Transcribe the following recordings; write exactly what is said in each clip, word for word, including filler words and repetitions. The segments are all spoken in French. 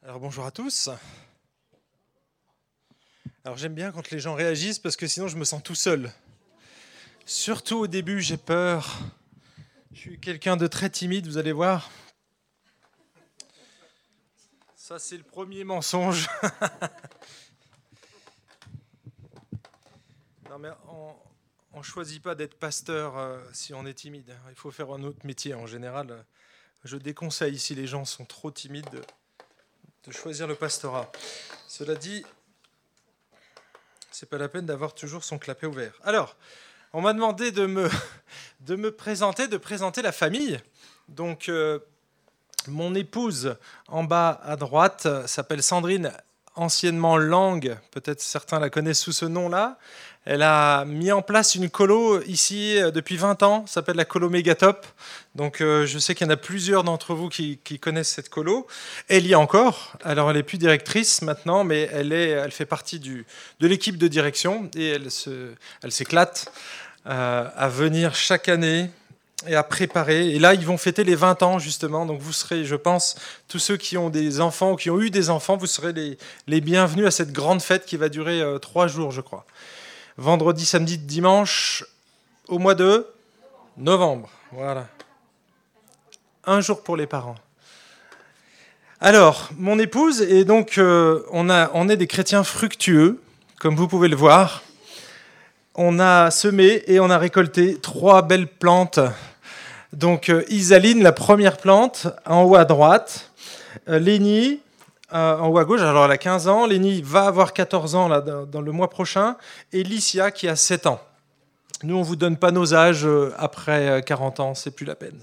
Alors bonjour à tous. Alors j'aime bien quand les gens réagissent parce que sinon je me sens tout seul. Surtout au début, j'ai peur. Je suis quelqu'un de très timide, vous allez voir. Ça c'est le premier mensonge. Non mais on ne choisit pas d'être pasteur euh, si on est timide. Il faut faire un autre métier en général. Je déconseille si les gens sont trop timides de, de choisir le pastorat. Cela dit, c'est pas la peine d'avoir toujours son clapet ouvert. Alors, on m'a demandé de me, de me présenter, de présenter la famille. Donc, euh, mon épouse, en bas à droite, s'appelle Sandrine, anciennement Lang. Peut-être certains la connaissent sous ce nom-là. Elle a mis en place une colo ici depuis vingt ans, ça s'appelle la colo Mégatop. Donc euh, je sais qu'il y en a plusieurs d'entre vous qui, qui connaissent cette colo. Elle y est encore, alors elle n'est plus directrice maintenant, mais elle, est, elle fait partie du, de l'équipe de direction et elle, se, elle s'éclate euh, à venir chaque année et à préparer. Et là, ils vont fêter les vingt ans justement, donc vous serez, je pense, tous ceux qui ont des enfants ou qui ont eu des enfants, vous serez les, les bienvenus à cette grande fête qui va durer euh, trois jours, je crois. Vendredi, samedi, dimanche, au mois de novembre. Voilà. Un jour pour les parents. Alors, mon épouse, et donc euh, on, a, on est des chrétiens fructueux, comme vous pouvez le voir. On a semé et on a récolté trois belles plantes. Donc, euh, Isaline, la première plante, en haut à droite. Euh, Lénie, Euh, en haut à gauche, alors elle a quinze ans, Lénie va avoir quatorze ans là, dans, dans le mois prochain, et Licia qui a sept ans. Nous, on ne vous donne pas nos âges euh, après quarante ans, c'est plus la peine.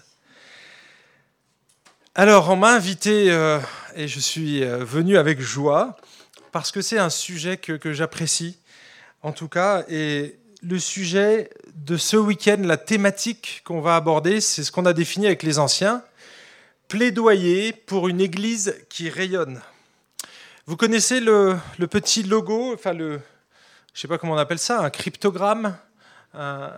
Alors, on m'a invité, euh, et je suis euh, venu avec joie, parce que c'est un sujet que, que j'apprécie, en tout cas, et le sujet de ce week-end, la thématique qu'on va aborder, c'est ce qu'on a défini avec les anciens, plaidoyer pour une église qui rayonne. Vous connaissez le, le petit logo, enfin le, je ne sais pas comment on appelle ça, un cryptogramme, un,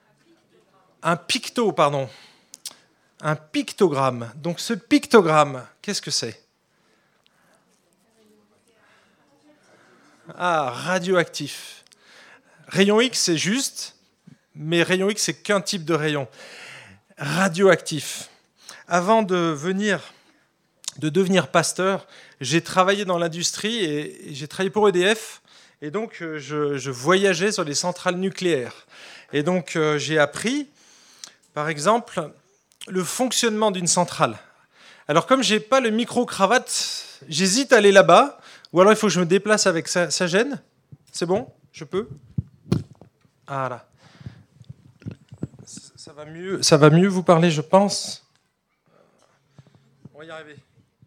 un picto, pardon, un pictogramme. Donc ce pictogramme, qu'est-ce que c'est ? Ah, radioactif. Rayon X, c'est juste, mais rayon X, c'est qu'un type de rayon. Radioactif. Avant de venir, de devenir pasteur, j'ai travaillé dans l'industrie et j'ai travaillé pour E D F. Et donc, je, je voyageais sur les centrales nucléaires. Et donc, j'ai appris, par exemple, le fonctionnement d'une centrale. Alors, comme je n'ai pas le micro-cravate, j'hésite à aller là-bas. Ou alors, il faut que je me déplace avec ça. Ça gêne ? C'est bon ? Je peux ? Ah là. Ça va mieux, ça va mieux vous parler, je pense. On va y arriver.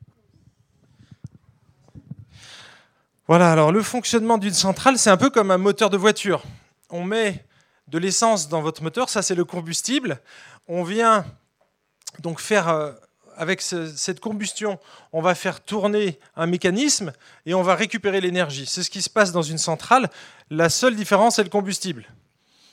Voilà, alors le fonctionnement d'une centrale, c'est un peu comme un moteur de voiture. On met de l'essence dans votre moteur, ça c'est le combustible. On vient donc faire, euh, avec ce, cette combustion, on va faire tourner un mécanisme et on va récupérer l'énergie. C'est ce qui se passe dans une centrale. La seule différence, c'est le combustible. D'accord ?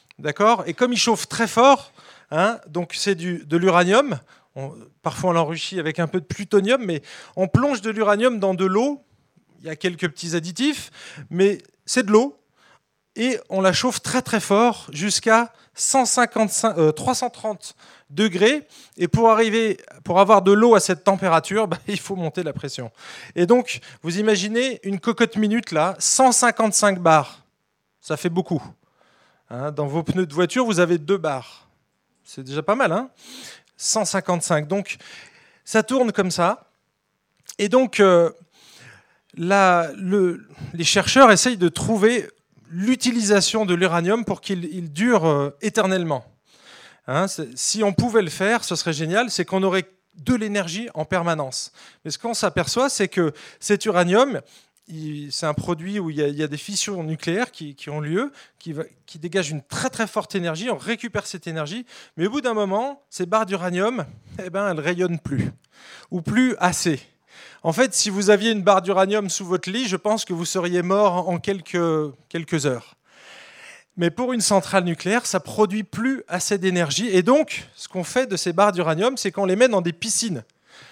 Et comme il chauffe très fort, hein, donc c'est du, de l'uranium. On, parfois on l'enrichit avec un peu de plutonium, mais on plonge de l'uranium dans de l'eau. Il y a quelques petits additifs, mais c'est de l'eau. Et on la chauffe très très fort jusqu'à cent cinquante-cinq, euh, trois cent trente degrés. Et pour arriver, pour avoir de l'eau à cette température, bah, il faut monter la pression. Et donc, vous imaginez une cocotte minute là, cent cinquante-cinq bars. Ça fait beaucoup. Hein, dans vos pneus de voiture, vous avez deux bars. C'est déjà pas mal, hein ? cent cinquante-cinq. Donc, ça tourne comme ça. Et donc, euh, la, le, les chercheurs essayent de trouver l'utilisation de l'uranium pour qu'il il dure euh, éternellement. Hein, si on pouvait le faire, ce serait génial, c'est qu'on aurait de l'énergie en permanence. Mais ce qu'on s'aperçoit, c'est que cet uranium, il, c'est un produit où il y a, il y a des fissions nucléaires qui, qui ont lieu, qui, va, qui dégagent une très très forte énergie, on récupère cette énergie, mais au bout d'un moment, ces barres d'uranium, eh ben, elles ne rayonnent plus, ou plus assez. En fait, si vous aviez une barre d'uranium sous votre lit, je pense que vous seriez mort en quelques, quelques heures. Mais pour une centrale nucléaire, ça ne produit plus assez d'énergie. Et donc, ce qu'on fait de ces barres d'uranium, c'est qu'on les met dans des piscines.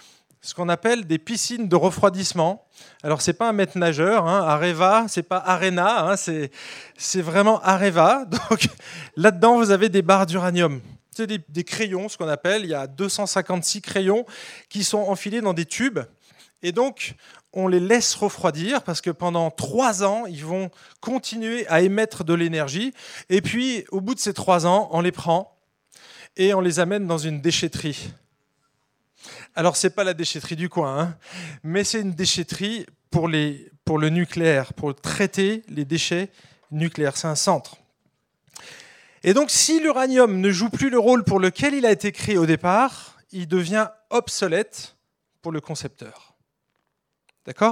ce qu'on appelle des piscines de refroidissement. Alors, ce n'est pas un maître nageur, hein, Areva, ce n'est pas Arena, hein, c'est, c'est vraiment Areva. Donc, là-dedans, vous avez des barres d'uranium. C'est des, des crayons, ce qu'on appelle. Il y a deux cent cinquante-six crayons qui sont enfilés dans des tubes. Et donc, on les laisse refroidir parce que pendant trois ans, ils vont continuer à émettre de l'énergie. Et puis, au bout de ces trois ans, on les prend et on les amène dans une déchetterie. Alors, ce n'est pas la déchetterie du coin, hein, mais c'est une déchetterie pour, les, pour le nucléaire, pour traiter les déchets nucléaires. C'est un centre. Et donc, si l'uranium ne joue plus le rôle pour lequel il a été créé au départ, il devient obsolète pour le concepteur. D'accord ?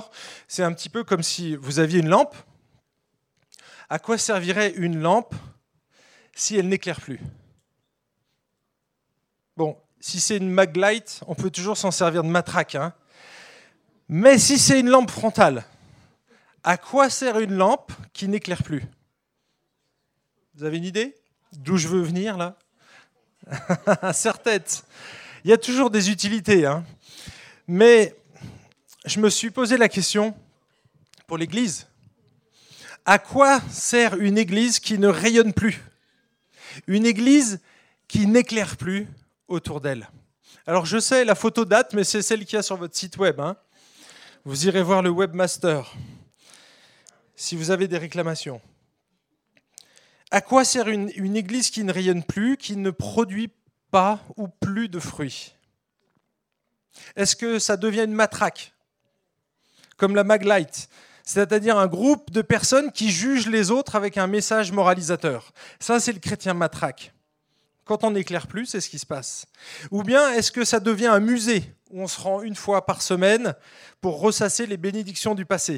C'est un petit peu comme si vous aviez une lampe. À quoi servirait une lampe si elle n'éclaire plus ? Bon, si c'est une Maglite, on peut toujours s'en servir de matraque. Hein. Mais si c'est une lampe frontale, à quoi sert une lampe qui n'éclaire plus ? Vous avez une idée d'où je veux venir là ? Serre-tête. Il y a toujours des utilités. Hein. Mais je me suis posé la question pour l'Église. À quoi sert une Église qui ne rayonne plus ? Une Église qui n'éclaire plus autour d'elle. Alors je sais, la photo date, mais c'est celle qu'il y a sur votre site web. Hein. Vous irez voir le webmaster si vous avez des réclamations. À quoi sert une, une église qui ne rayonne plus, qui ne produit pas ou plus de fruits ? Est-ce que ça devient une matraque, comme la Maglite, c'est-à-dire un groupe de personnes qui jugent les autres avec un message moralisateur ? Ça, c'est le chrétien matraque. Quand on n'éclaire plus, c'est ce qui se passe. Ou bien est-ce que ça devient un musée où on se rend une fois par semaine pour ressasser les bénédictions du passé ?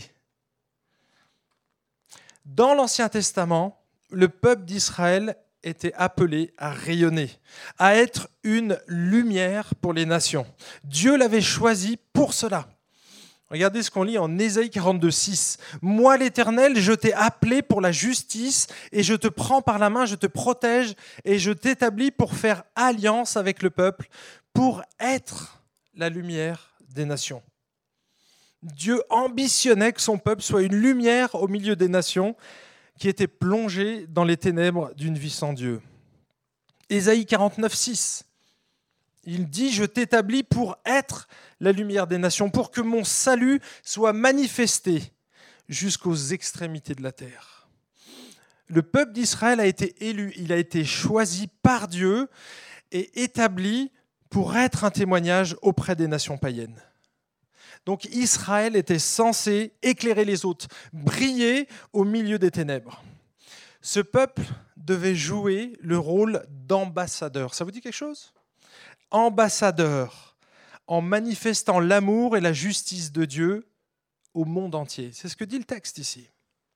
Dans l'Ancien Testament, le peuple d'Israël était appelé à rayonner, à être une lumière pour les nations. Dieu l'avait choisi pour cela. Regardez ce qu'on lit en Ésaïe quarante-deux, six. « Moi, l'Éternel, je t'ai appelé pour la justice, et je te prends par la main, je te protège, et je t'établis pour faire alliance avec le peuple, pour être la lumière des nations. » Dieu ambitionnait que son peuple soit une lumière au milieu des nations qui étaient plongées dans les ténèbres d'une vie sans Dieu. Ésaïe quarante-neuf, six. Il dit « Je t'établis pour être la lumière des nations, pour que mon salut soit manifesté jusqu'aux extrémités de la terre. » Le peuple d'Israël a été élu, il a été choisi par Dieu et établi pour être un témoignage auprès des nations païennes. Donc Israël était censé éclairer les autres, briller au milieu des ténèbres. Ce peuple devait jouer le rôle d'ambassadeur. Ça vous dit quelque chose ? Ambassadeur, en manifestant l'amour et la justice de Dieu au monde entier. C'est ce que dit le texte ici.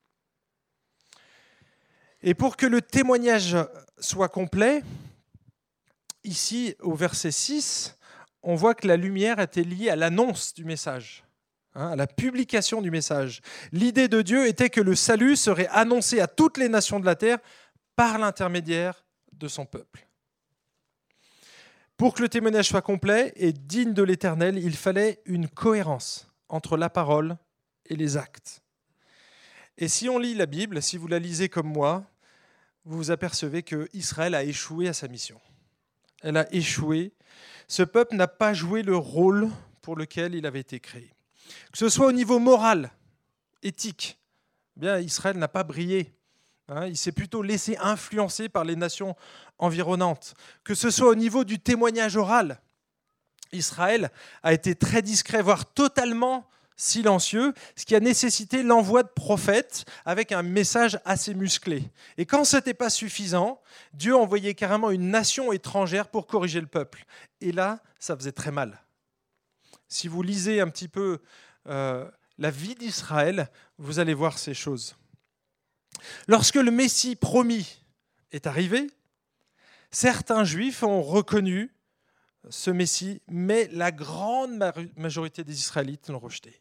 Et pour que le témoignage soit complet, ici au verset six, on voit que la lumière était liée à l'annonce du message, hein, à la publication du message. L'idée de Dieu était que le salut serait annoncé à toutes les nations de la terre par l'intermédiaire de son peuple. Pour que le témoignage soit complet et digne de l'Éternel, il fallait une cohérence entre la parole et les actes. Et si on lit la Bible, si vous la lisez comme moi, vous vous apercevez qu'Israël a échoué à sa mission. Elle a échoué. Ce peuple n'a pas joué le rôle pour lequel il avait été créé. Que ce soit au niveau moral, éthique, eh bien Israël n'a pas brillé. Hein, il s'est plutôt laissé influencer par les nations environnantes. Que ce soit au niveau du témoignage oral, Israël a été très discret, voire totalement silencieux, ce qui a nécessité l'envoi de prophètes avec un message assez musclé. Et quand ce n'était pas suffisant, Dieu envoyait carrément une nation étrangère pour corriger le peuple. Et là, ça faisait très mal. Si vous lisez un petit peu euh, la vie d'Israël, vous allez voir ces choses. Lorsque le Messie promis est arrivé, certains Juifs ont reconnu ce Messie, mais la grande majorité des Israélites l'ont rejeté.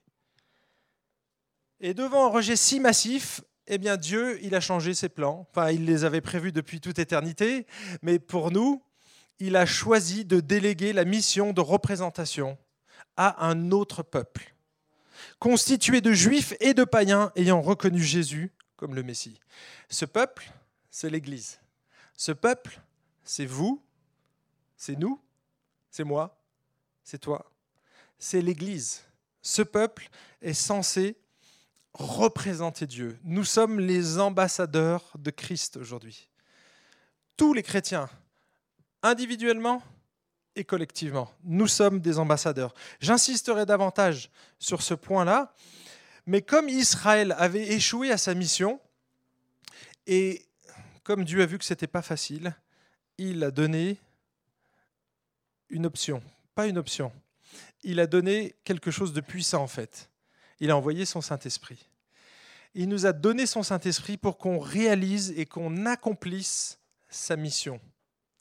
Et devant un rejet si massif, eh bien Dieu, il a changé ses plans. Enfin, il les avait prévus depuis toute éternité, mais pour nous, il a choisi de déléguer la mission de représentation à un autre peuple, constitué de juifs et de païens ayant reconnu Jésus comme le Messie. Ce peuple, c'est l'Église. Ce peuple, c'est vous, c'est nous, c'est moi, c'est toi, c'est l'Église. Ce peuple est censé représenter Dieu. Nous sommes les ambassadeurs de Christ aujourd'hui. Tous les chrétiens, individuellement et collectivement, nous sommes des ambassadeurs. J'insisterai davantage sur ce point-là, mais comme Israël avait échoué à sa mission, et comme Dieu a vu que ce n'était pas facile, il a donné une option, pas une option, il a donné quelque chose de puissant en fait. Il a envoyé son Saint-Esprit. Il nous a donné son Saint-Esprit pour qu'on réalise et qu'on accomplisse sa mission. D'accord ?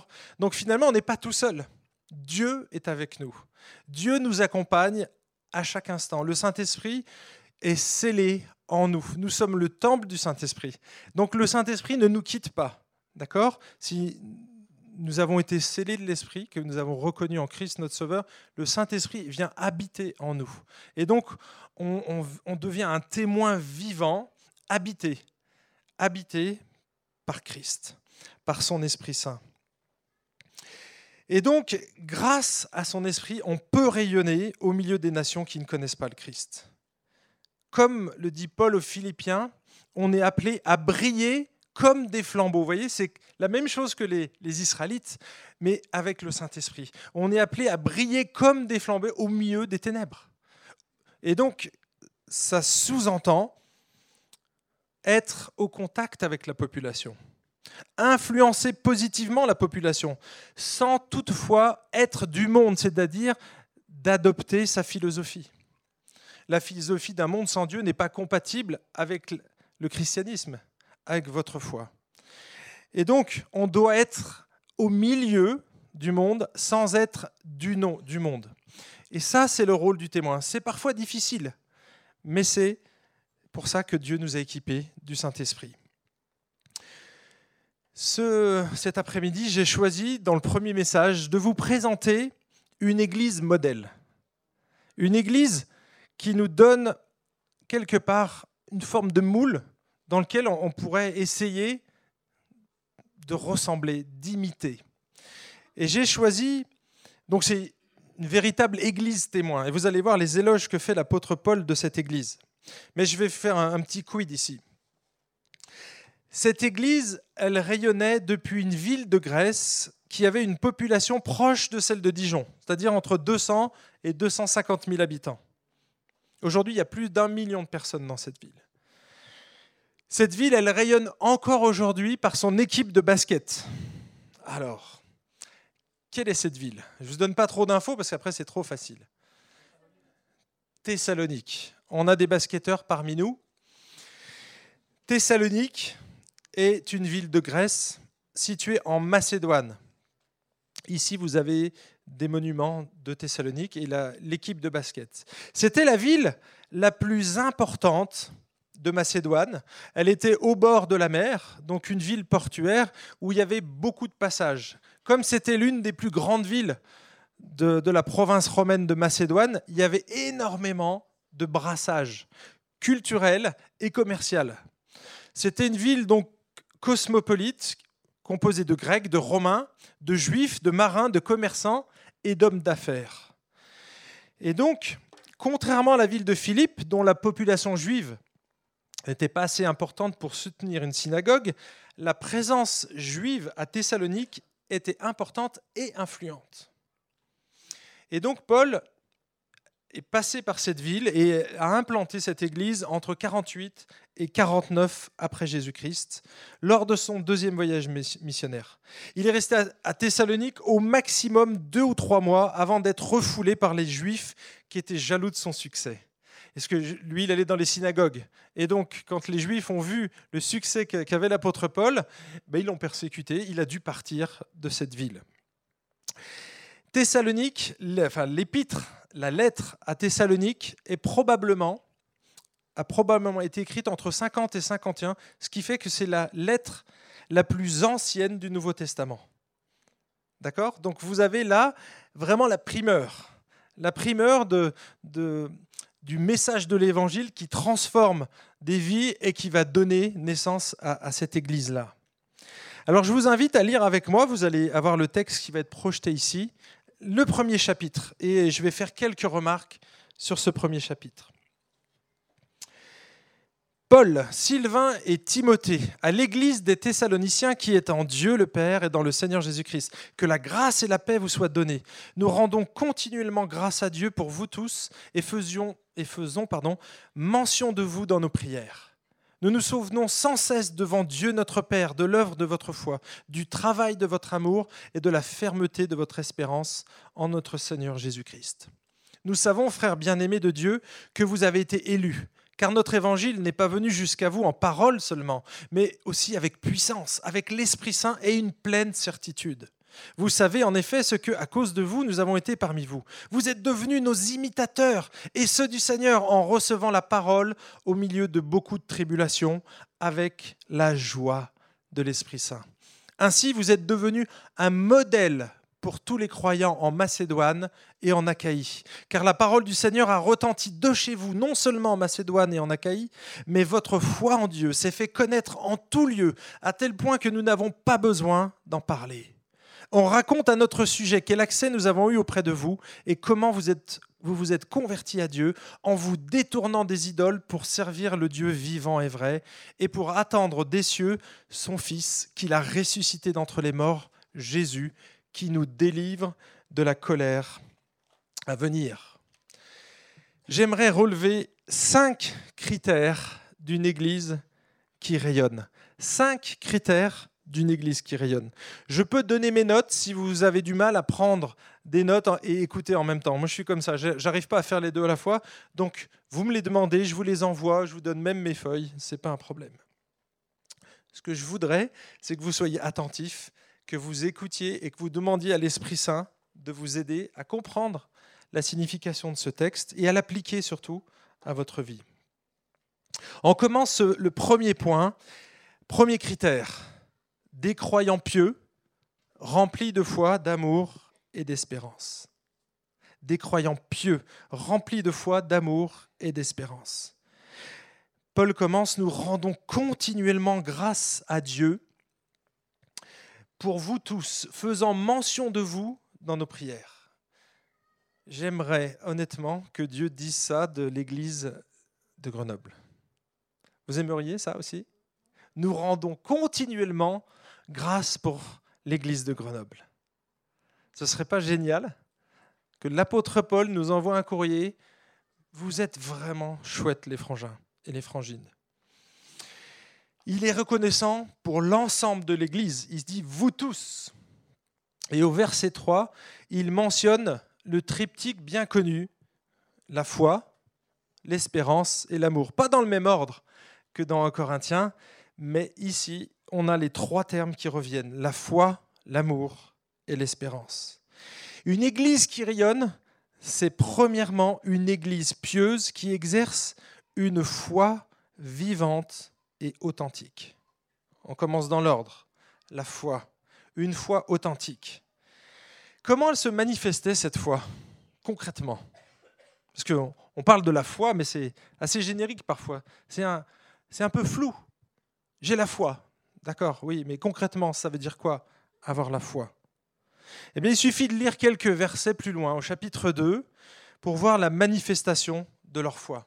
Donc finalement, on n'est pas tout seul. Dieu est avec nous. Dieu nous accompagne à chaque instant. Le Saint-Esprit est scellé en nous. Nous sommes le temple du Saint-Esprit. Donc le Saint-Esprit ne nous quitte pas. D'accord ? Si nous avons été scellés de l'Esprit, que nous avons reconnu en Christ notre Sauveur, le Saint-Esprit vient habiter en nous. Et donc, on, on, on devient un témoin vivant, habité, habité par Christ, par son Esprit Saint. Et donc, grâce à son Esprit, on peut rayonner au milieu des nations qui ne connaissent pas le Christ. Comme le dit Paul aux Philippiens, on est appelé à briller comme des flambeaux. Vous voyez, c'est la même chose que les, les Israélites, mais avec le Saint-Esprit. On est appelé à briller comme des flambeaux au milieu des ténèbres. Et donc, ça sous-entend être au contact avec la population, influencer positivement la population, sans toutefois être du monde, c'est-à-dire d'adopter sa philosophie. La philosophie d'un monde sans Dieu n'est pas compatible avec le christianisme, avec votre foi. Et donc, on doit être au milieu du monde sans être du, non, du monde. Et ça, c'est le rôle du témoin. C'est parfois difficile, mais c'est pour ça que Dieu nous a équipés du Saint-Esprit. Ce, cet après-midi, j'ai choisi, dans le premier message, de vous présenter une église modèle. Une église qui nous donne quelque part une forme de moule dans lequel on pourrait essayer de ressembler, d'imiter. Et j'ai choisi, donc c'est une véritable église témoin. Et vous allez voir les éloges que fait l'apôtre Paul de cette église. Mais je vais faire un, un petit quid ici. Cette église, elle rayonnait depuis une ville de Grèce qui avait une population proche de celle de Dijon, c'est-à-dire entre deux cents et deux cent cinquante mille habitants. Aujourd'hui, il y a plus d'un million de personnes dans cette ville. Cette ville, elle rayonne encore aujourd'hui par son équipe de basket. Alors, quelle est cette ville ? Je ne vous donne pas trop d'infos parce qu'après, c'est trop facile. Thessalonique. On a des basketteurs parmi nous. Thessalonique est une ville de Grèce située en Macédoine. Ici, vous avez des monuments de Thessalonique et la, l'équipe de basket. C'était la ville la plus importante de Macédoine. Elle était au bord de la mer, donc une ville portuaire où il y avait beaucoup de passages. Comme c'était l'une des plus grandes villes de, de la province romaine de Macédoine, il y avait énormément de brassage culturel et commercial. C'était une ville donc cosmopolite, composée de Grecs, de Romains, de Juifs, de marins, de commerçants et d'hommes d'affaires. Et donc, contrairement à la ville de Philippe, dont la population juive n'était pas assez importante pour soutenir une synagogue, la présence juive à Thessalonique était importante et influente. Et donc Paul est passé par cette ville et a implanté cette église entre quarante-huit et quarante-neuf après Jésus-Christ, lors de son deuxième voyage missionnaire. Il est resté à Thessalonique au maximum deux ou trois mois avant d'être refoulé par les Juifs qui étaient jaloux de son succès. Parce que lui, il allait dans les synagogues. Et donc, quand les Juifs ont vu le succès qu'avait l'apôtre Paul, ben, ils l'ont persécuté. Il a dû partir de cette ville. Thessalonique, enfin, l'épître, la lettre à Thessalonique est probablement, a probablement été écrite entre cinquante et cinquante et un, ce qui fait que c'est la lettre la plus ancienne du Nouveau Testament. D'accord ? Donc, vous avez là vraiment la primeur. la primeur de, de, du message de l'Évangile qui transforme des vies et qui va donner naissance à, à cette Église-là. Alors je vous invite à lire avec moi, vous allez avoir le texte qui va être projeté ici, le premier chapitre, et je vais faire quelques remarques sur ce premier chapitre. Paul, Sylvain et Timothée, à l'église des Thessaloniciens qui est en Dieu le Père et dans le Seigneur Jésus-Christ, que la grâce et la paix vous soient données. Nous rendons continuellement grâce à Dieu pour vous tous et faisions, et faisons pardon, mention de vous dans nos prières. Nous nous souvenons sans cesse devant Dieu notre Père de l'œuvre de votre foi, du travail de votre amour et de la fermeté de votre espérance en notre Seigneur Jésus-Christ. Nous savons, frères bien-aimés de Dieu, que vous avez été élus, car notre évangile n'est pas venu jusqu'à vous en parole seulement, mais aussi avec puissance, avec l'Esprit Saint et une pleine certitude. Vous savez en effet ce que, à cause de vous, nous avons été parmi vous. Vous êtes devenus nos imitateurs et ceux du Seigneur en recevant la parole au milieu de beaucoup de tribulations, avec la joie de l'Esprit Saint. Ainsi, vous êtes devenus un modèle pour tous les croyants en Macédoine et en Achaïe. Car la parole du Seigneur a retenti de chez vous, non seulement en Macédoine et en Achaïe, mais votre foi en Dieu s'est fait connaître en tout lieu, à tel point que nous n'avons pas besoin d'en parler. On raconte à notre sujet quel accès nous avons eu auprès de vous et comment vous êtes, vous vous êtes convertis à Dieu en vous détournant des idoles pour servir le Dieu vivant et vrai et pour attendre des cieux son Fils qu'il a ressuscité d'entre les morts, Jésus, qui nous délivre de la colère à venir. J'aimerais relever cinq critères d'une Église qui rayonne. Cinq critères d'une Église qui rayonne. Je peux donner mes notes si vous avez du mal à prendre des notes et écouter en même temps. Moi, je suis comme ça, j'arrive pas à faire les deux à la fois. Donc, vous me les demandez, je vous les envoie, je vous donne même mes feuilles, c'est pas un problème. Ce que je voudrais, c'est que vous soyez attentifs, que vous écoutiez et que vous demandiez à l'Esprit Saint de vous aider à comprendre la signification de ce texte et à l'appliquer surtout à votre vie. On commence le premier point, premier critère, des croyants pieux, remplis de foi, d'amour et d'espérance. Des croyants pieux, remplis de foi, d'amour et d'espérance. Paul commence, nous rendons continuellement grâce à Dieu pour vous tous, faisant mention de vous dans nos prières. J'aimerais honnêtement que Dieu dise ça de l'église de Grenoble. Vous aimeriez ça aussi ? Nous rendons continuellement grâce pour l'église de Grenoble. Ce ne serait pas génial que l'apôtre Paul nous envoie un courrier ? Vous êtes vraiment chouettes les frangins et les frangines. Il est reconnaissant pour l'ensemble de l'Église. Il se dit « vous tous ». Et au verset trois, il mentionne le triptyque bien connu, la foi, l'espérance et l'amour. Pas dans le même ordre que dans un Corinthiens, mais ici, on a les trois termes qui reviennent, la foi, l'amour et l'espérance. Une Église qui rayonne, c'est premièrement une Église pieuse qui exerce une foi vivante et authentique. On commence dans l'ordre. La foi, une foi authentique. Comment elle se manifestait cette foi, concrètement ? Parce qu'on on parle de la foi, mais c'est assez générique parfois. C'est un, c'est un peu flou. J'ai la foi, d'accord, oui, mais concrètement, ça veut dire quoi, avoir la foi ? Eh bien, il suffit de lire quelques versets plus loin, au chapitre deux, pour voir la manifestation de leur foi.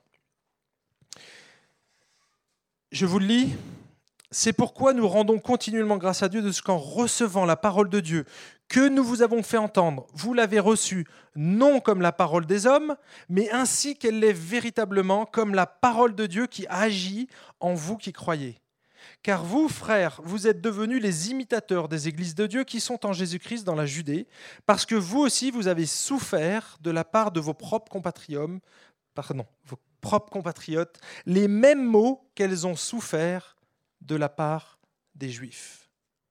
Je vous le lis. C'est pourquoi nous rendons continuellement grâce à Dieu de ce qu'en recevant la parole de Dieu que nous vous avons fait entendre, vous l'avez reçue non comme la parole des hommes, mais ainsi qu'elle l'est véritablement comme la parole de Dieu qui agit en vous qui croyez. Car vous, frères, vous êtes devenus les imitateurs des églises de Dieu qui sont en Jésus-Christ dans la Judée, parce que vous aussi, vous avez souffert de la part de vos propres compatriotes, pardon, vos propres compatriotes, les mêmes maux qu'elles ont souffert de la part des Juifs.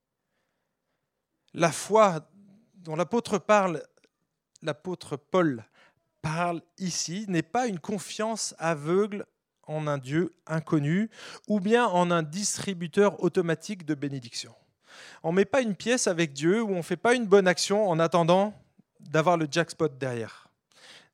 La foi dont l'apôtre parle, l'apôtre Paul parle ici, n'est pas une confiance aveugle en un Dieu inconnu ou bien en un distributeur automatique de bénédictions. On ne met pas une pièce avec Dieu ou on ne fait pas une bonne action en attendant d'avoir le jackpot derrière.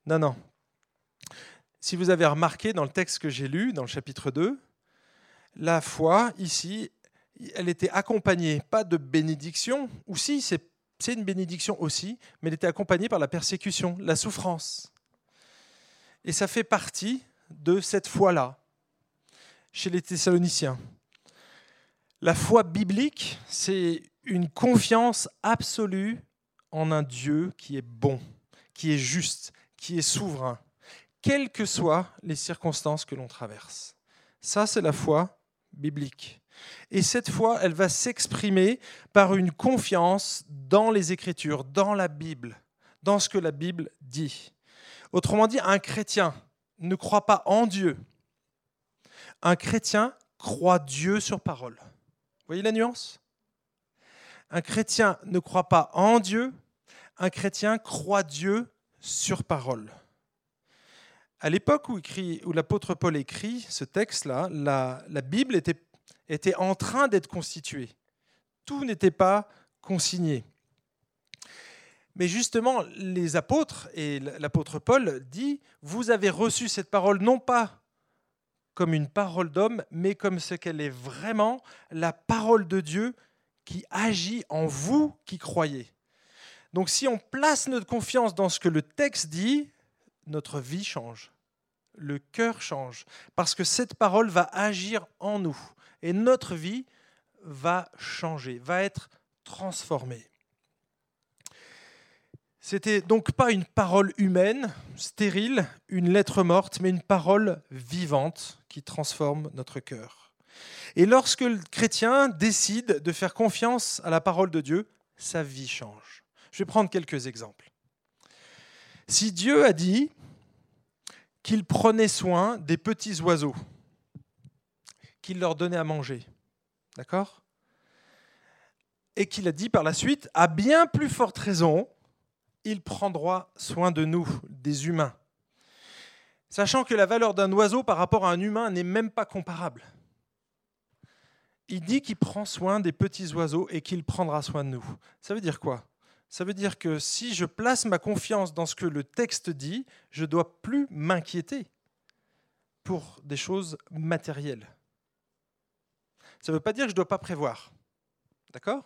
Non, non. Si vous avez remarqué dans le texte que j'ai lu, dans le chapitre deux, la foi, ici, elle était accompagnée, pas de bénédiction, ou si, c'est, c'est une bénédiction aussi, mais elle était accompagnée par la persécution, la souffrance. Et ça fait partie de cette foi-là, chez les Thessaloniciens. La foi biblique, c'est une confiance absolue en un Dieu qui est bon, qui est juste, qui est souverain, quelles que soient les circonstances que l'on traverse. Ça, c'est la foi biblique. Et cette foi, elle va s'exprimer par une confiance dans les Écritures, dans la Bible, dans ce que la Bible dit. Autrement dit, un chrétien ne croit pas en Dieu. Un chrétien croit Dieu sur parole. Vous voyez la nuance ? Un chrétien ne croit pas en Dieu, un chrétien croit Dieu sur parole. À l'époque où, écrit, où l'apôtre Paul écrit ce texte-là, la, la Bible était, était en train d'être constituée. Tout n'était pas consigné. Mais justement, les apôtres, et l'apôtre Paul dit, vous avez reçu cette parole non pas comme une parole d'homme, mais comme ce qu'elle est vraiment, la parole de Dieu qui agit en vous qui croyez. Donc si on place notre confiance dans ce que le texte dit, notre vie change, le cœur change, parce que cette parole va agir en nous, et notre vie va changer, va être transformée. C'était donc pas une parole humaine, stérile, une lettre morte, mais une parole vivante qui transforme notre cœur. Et lorsque le chrétien décide de faire confiance à la parole de Dieu, sa vie change. Je vais prendre quelques exemples. Si Dieu a dit qu'il prenait soin des petits oiseaux, qu'il leur donnait à manger, d'accord ? Et qu'il a dit par la suite, à bien plus forte raison, il prendra soin de nous, des humains. Sachant que la valeur d'un oiseau par rapport à un humain n'est même pas comparable. Il dit qu'il prend soin des petits oiseaux et qu'il prendra soin de nous. Ça veut dire quoi ? Ça veut dire que si je place ma confiance dans ce que le texte dit, je ne dois plus m'inquiéter pour des choses matérielles. Ça ne veut pas dire que je ne dois pas prévoir, d'accord ?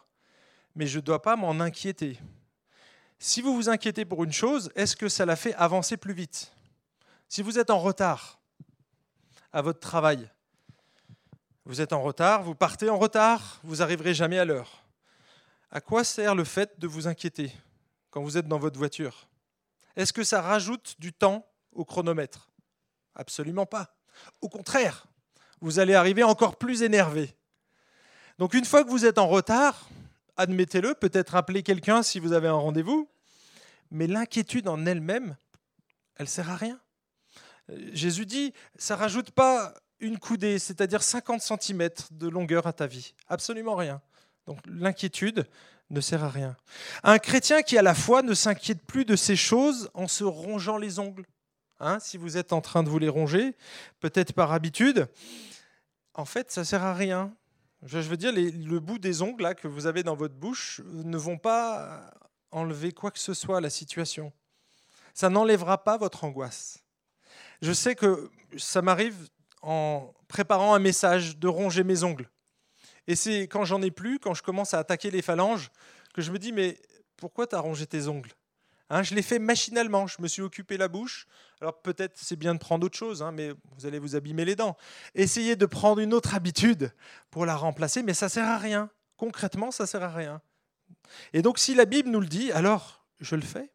Mais je ne dois pas m'en inquiéter. Si vous vous inquiétez pour une chose, est-ce que ça la fait avancer plus vite ? Si vous êtes en retard à votre travail, vous êtes en retard, vous partez en retard, vous n'arriverez jamais à l'heure. À quoi sert le fait de vous inquiéter quand vous êtes dans votre voiture ? Est-ce que ça rajoute du temps au chronomètre ? Absolument pas. Au contraire, vous allez arriver encore plus énervé. Donc une fois que vous êtes en retard, admettez-le, peut-être appeler quelqu'un si vous avez un rendez-vous, mais l'inquiétude en elle-même, elle ne sert à rien. Jésus dit, ça ne rajoute pas une coudée, c'est-à-dire cinquante centimètres de longueur à ta vie. Absolument rien. Donc l'inquiétude ne sert à rien. Un chrétien qui a la foi ne s'inquiète plus de ces choses en se rongeant les ongles. Hein, si vous êtes en train de vous les ronger, peut-être par habitude, en fait, ça ne sert à rien. Je veux dire, les, le bout des ongles là, que vous avez dans votre bouche ne vont pas enlever quoi que ce soit à la situation. Ça n'enlèvera pas votre angoisse. Je sais que ça m'arrive en préparant un message de ronger mes ongles. Et c'est quand j'en ai plus, quand je commence à attaquer les phalanges, que je me dis, mais pourquoi tu as rongé tes ongles ? Hein, je l'ai fait machinalement, je me suis occupé la bouche. Alors peut-être c'est bien de prendre autre chose, hein, mais vous allez vous abîmer les dents. Essayez de prendre une autre habitude pour la remplacer, mais ça ne sert à rien. Concrètement, ça ne sert à rien. Et donc si la Bible nous le dit, alors je le fais.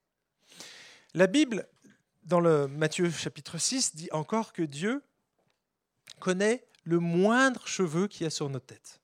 La Bible, dans le Matthieu chapitre six, dit encore que Dieu connaît le moindre cheveu qu'il y a sur notre tête.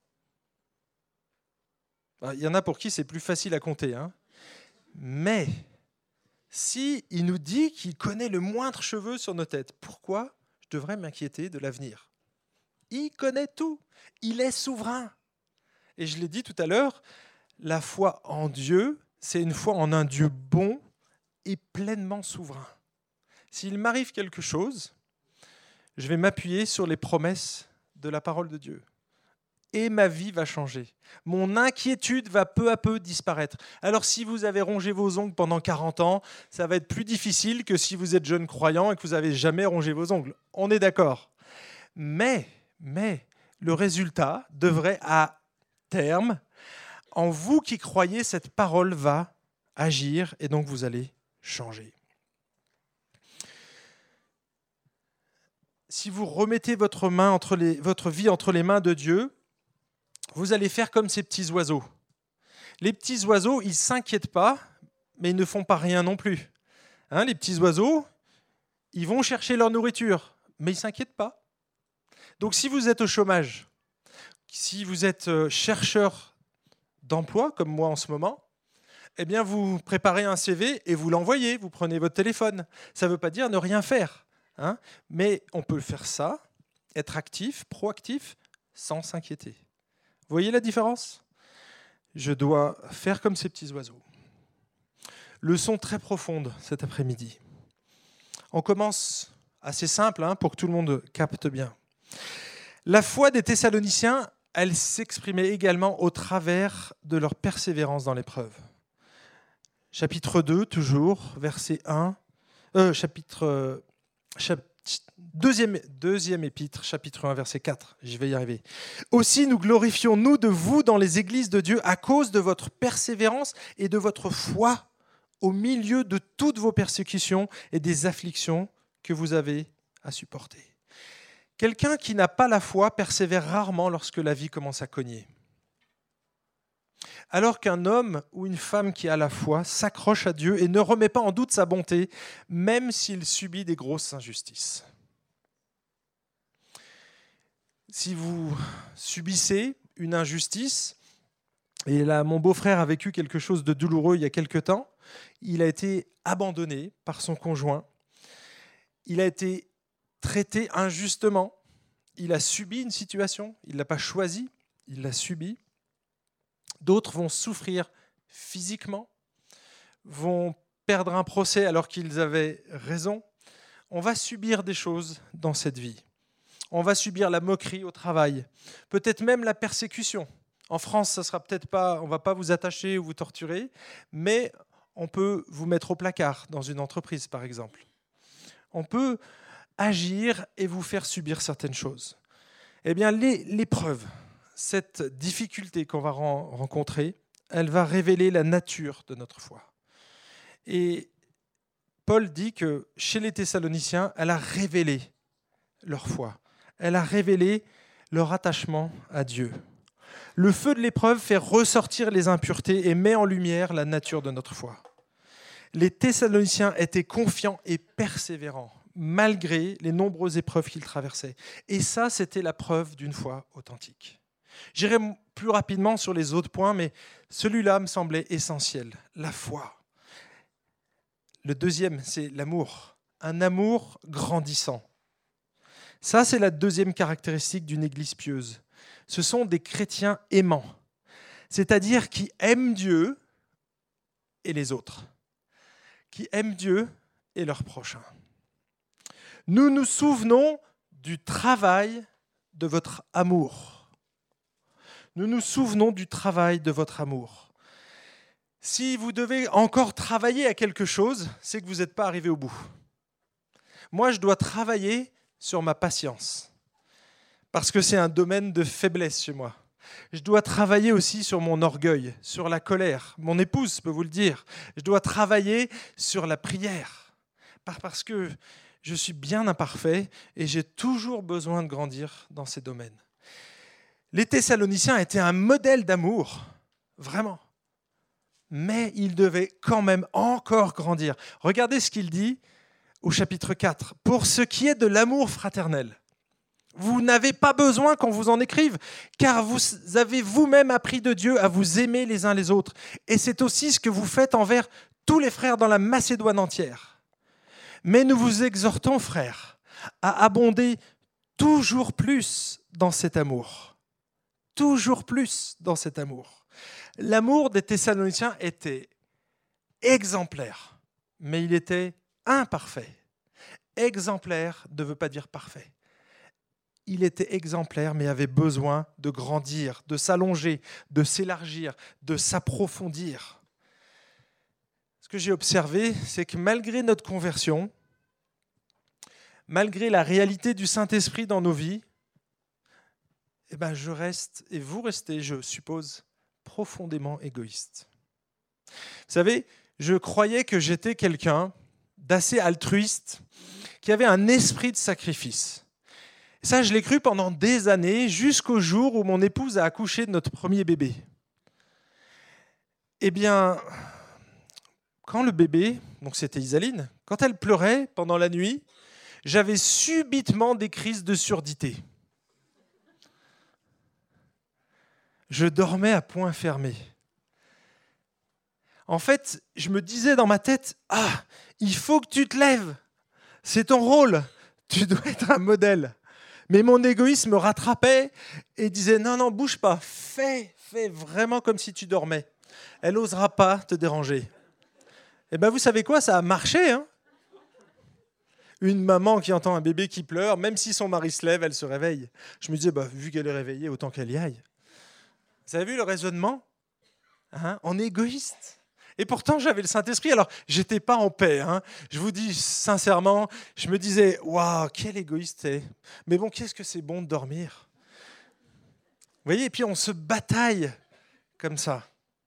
Il y en a pour qui c'est plus facile à compter, hein. Mais si il nous dit qu'il connaît le moindre cheveu sur nos têtes, pourquoi je devrais m'inquiéter de l'avenir ? Il connaît tout. Il est souverain. Et je l'ai dit tout à l'heure, la foi en Dieu, c'est une foi en un Dieu bon et pleinement souverain. S'il m'arrive quelque chose, je vais m'appuyer sur les promesses de la parole de Dieu. et ma vie va changer. Mon inquiétude va peu à peu disparaître. Alors si vous avez rongé vos ongles pendant quarante ans, ça va être plus difficile que si vous êtes jeune croyant et que vous n'avez jamais rongé vos ongles. On est d'accord. Mais, mais, le résultat devrait à terme, en vous qui croyez, cette parole va agir et donc vous allez changer. Si vous remettez votre, main entre les, votre vie entre les mains de Dieu, vous allez faire comme ces petits oiseaux. Les petits oiseaux, ils ne s'inquiètent pas, mais ils ne font pas rien non plus. Hein, les petits oiseaux, ils vont chercher leur nourriture, mais ils ne s'inquiètent pas. Donc si vous êtes au chômage, si vous êtes chercheur d'emploi, comme moi en ce moment, eh bien vous préparez un C V et vous l'envoyez, vous prenez votre téléphone. Ça ne veut pas dire ne rien faire, hein, mais on peut faire ça, être actif, proactif, sans s'inquiéter. Vous voyez la différence ? Je dois faire comme ces petits oiseaux. Leçon très profonde cet après-midi. On commence assez simple hein, pour que tout le monde capte bien. La foi des Thessaloniciens, elle s'exprimait également au travers de leur persévérance dans l'épreuve. Chapitre deux, toujours, verset un. Euh, chapitre... Euh, chap, Deuxième, deuxième épître, chapitre un, verset quatre. Je vais y arriver. Aussi nous glorifions-nous de vous dans les églises de Dieu à cause de votre persévérance et de votre foi au milieu de toutes vos persécutions et des afflictions que vous avez à supporter. Quelqu'un qui n'a pas la foi persévère rarement lorsque la vie commence à cogner. Alors qu'un homme ou une femme qui a la foi s'accroche à Dieu et ne remet pas en doute sa bonté, même s'il subit des grosses injustices. Si vous subissez une injustice, et là mon beau-frère a vécu quelque chose de douloureux il y a quelque temps, il a été abandonné par son conjoint, il a été traité injustement, il a subi une situation, il ne l'a pas choisie, il l'a subie. D'autres vont souffrir physiquement, vont perdre un procès alors qu'ils avaient raison. On va subir des choses dans cette vie. On va subir la moquerie au travail, peut-être même la persécution. En France, ça sera peut-être pas, on ne va pas vous attacher ou vous torturer, mais on peut vous mettre au placard dans une entreprise, par exemple. On peut agir et vous faire subir certaines choses. Eh bien, l'épreuve, cette difficulté qu'on va rencontrer, elle va révéler la nature de notre foi. Et Paul dit que chez les Thessaloniciens, elle a révélé leur foi. Elle a révélé leur attachement à Dieu. Le feu de l'épreuve fait ressortir les impuretés et met en lumière la nature de notre foi. Les Thessaloniciens étaient confiants et persévérants, malgré les nombreuses épreuves qu'ils traversaient. Et ça, c'était la preuve d'une foi authentique. J'irai plus rapidement sur les autres points, mais celui-là me semblait essentiel, la foi. Le deuxième, c'est l'amour, un amour grandissant. Ça, c'est la deuxième caractéristique d'une église pieuse. Ce sont des chrétiens aimants, c'est-à-dire qui aiment Dieu et les autres, qui aiment Dieu et leurs prochains. Nous nous souvenons du travail de votre amour. Nous nous souvenons du travail de votre amour. Si vous devez encore travailler à quelque chose, c'est que vous n'êtes pas arrivé au bout. Moi, je dois travailler sur ma patience, parce que c'est un domaine de faiblesse chez moi. Je dois travailler aussi sur mon orgueil, sur la colère. Mon épouse peut vous le dire. Je dois travailler sur la prière, parce que je suis bien imparfait et j'ai toujours besoin de grandir dans ces domaines. Les Thessaloniciens étaient un modèle d'amour, vraiment. Mais ils devaient quand même encore grandir. Regardez ce qu'il dit au chapitre quatre. « Pour ce qui est de l'amour fraternel, vous n'avez pas besoin qu'on vous en écrive, car vous avez vous-même appris de Dieu à vous aimer les uns les autres. Et c'est aussi ce que vous faites envers tous les frères dans la Macédoine entière. Mais nous vous exhortons, frères, à abonder toujours plus dans cet amour. » Toujours plus dans cet amour. L'amour des Thessaloniciens était exemplaire, mais il était imparfait. Exemplaire ne veut pas dire parfait. il était exemplaire, mais avait besoin de grandir, de s'allonger, de s'élargir, de s'approfondir. Ce que j'ai observé, c'est que malgré notre conversion, malgré la réalité du Saint-Esprit dans nos vies, eh ben je reste, et vous restez, je suppose, profondément égoïste. Vous savez, je croyais que j'étais quelqu'un d'assez altruiste, qui avait un esprit de sacrifice. Et ça, je l'ai cru pendant des années, jusqu'au jour où mon épouse a accouché de notre premier bébé. Eh bien, quand le bébé, donc c'était Isaline, quand elle pleurait pendant la nuit, j'avais subitement des crises de surdité. Je dormais à poing fermé. En fait, je me disais dans ma tête, « Ah, il faut que tu te lèves. C'est ton rôle. Tu dois être un modèle. » Mais mon égoïsme me rattrapait et disait, « Non, non, bouge pas. Fais, fais vraiment comme si tu dormais. Elle n'osera pas te déranger. » Et bien, vous savez quoi? Ça a marché, hein? Une maman qui entend un bébé qui pleure, même si son mari se lève, elle se réveille. Je me disais, bah, vu qu'elle est réveillée, autant qu'elle y aille. Vous avez vu le raisonnement, hein? On est égoïste. Et pourtant, j'avais le Saint-Esprit. Alors, je n'étais pas en paix. Hein. Je vous dis sincèrement, je me disais, waouh, quel égoïste t'es. Mais bon, qu'est-ce que c'est bon de dormir. Vous voyez, et puis on se bataille comme ça.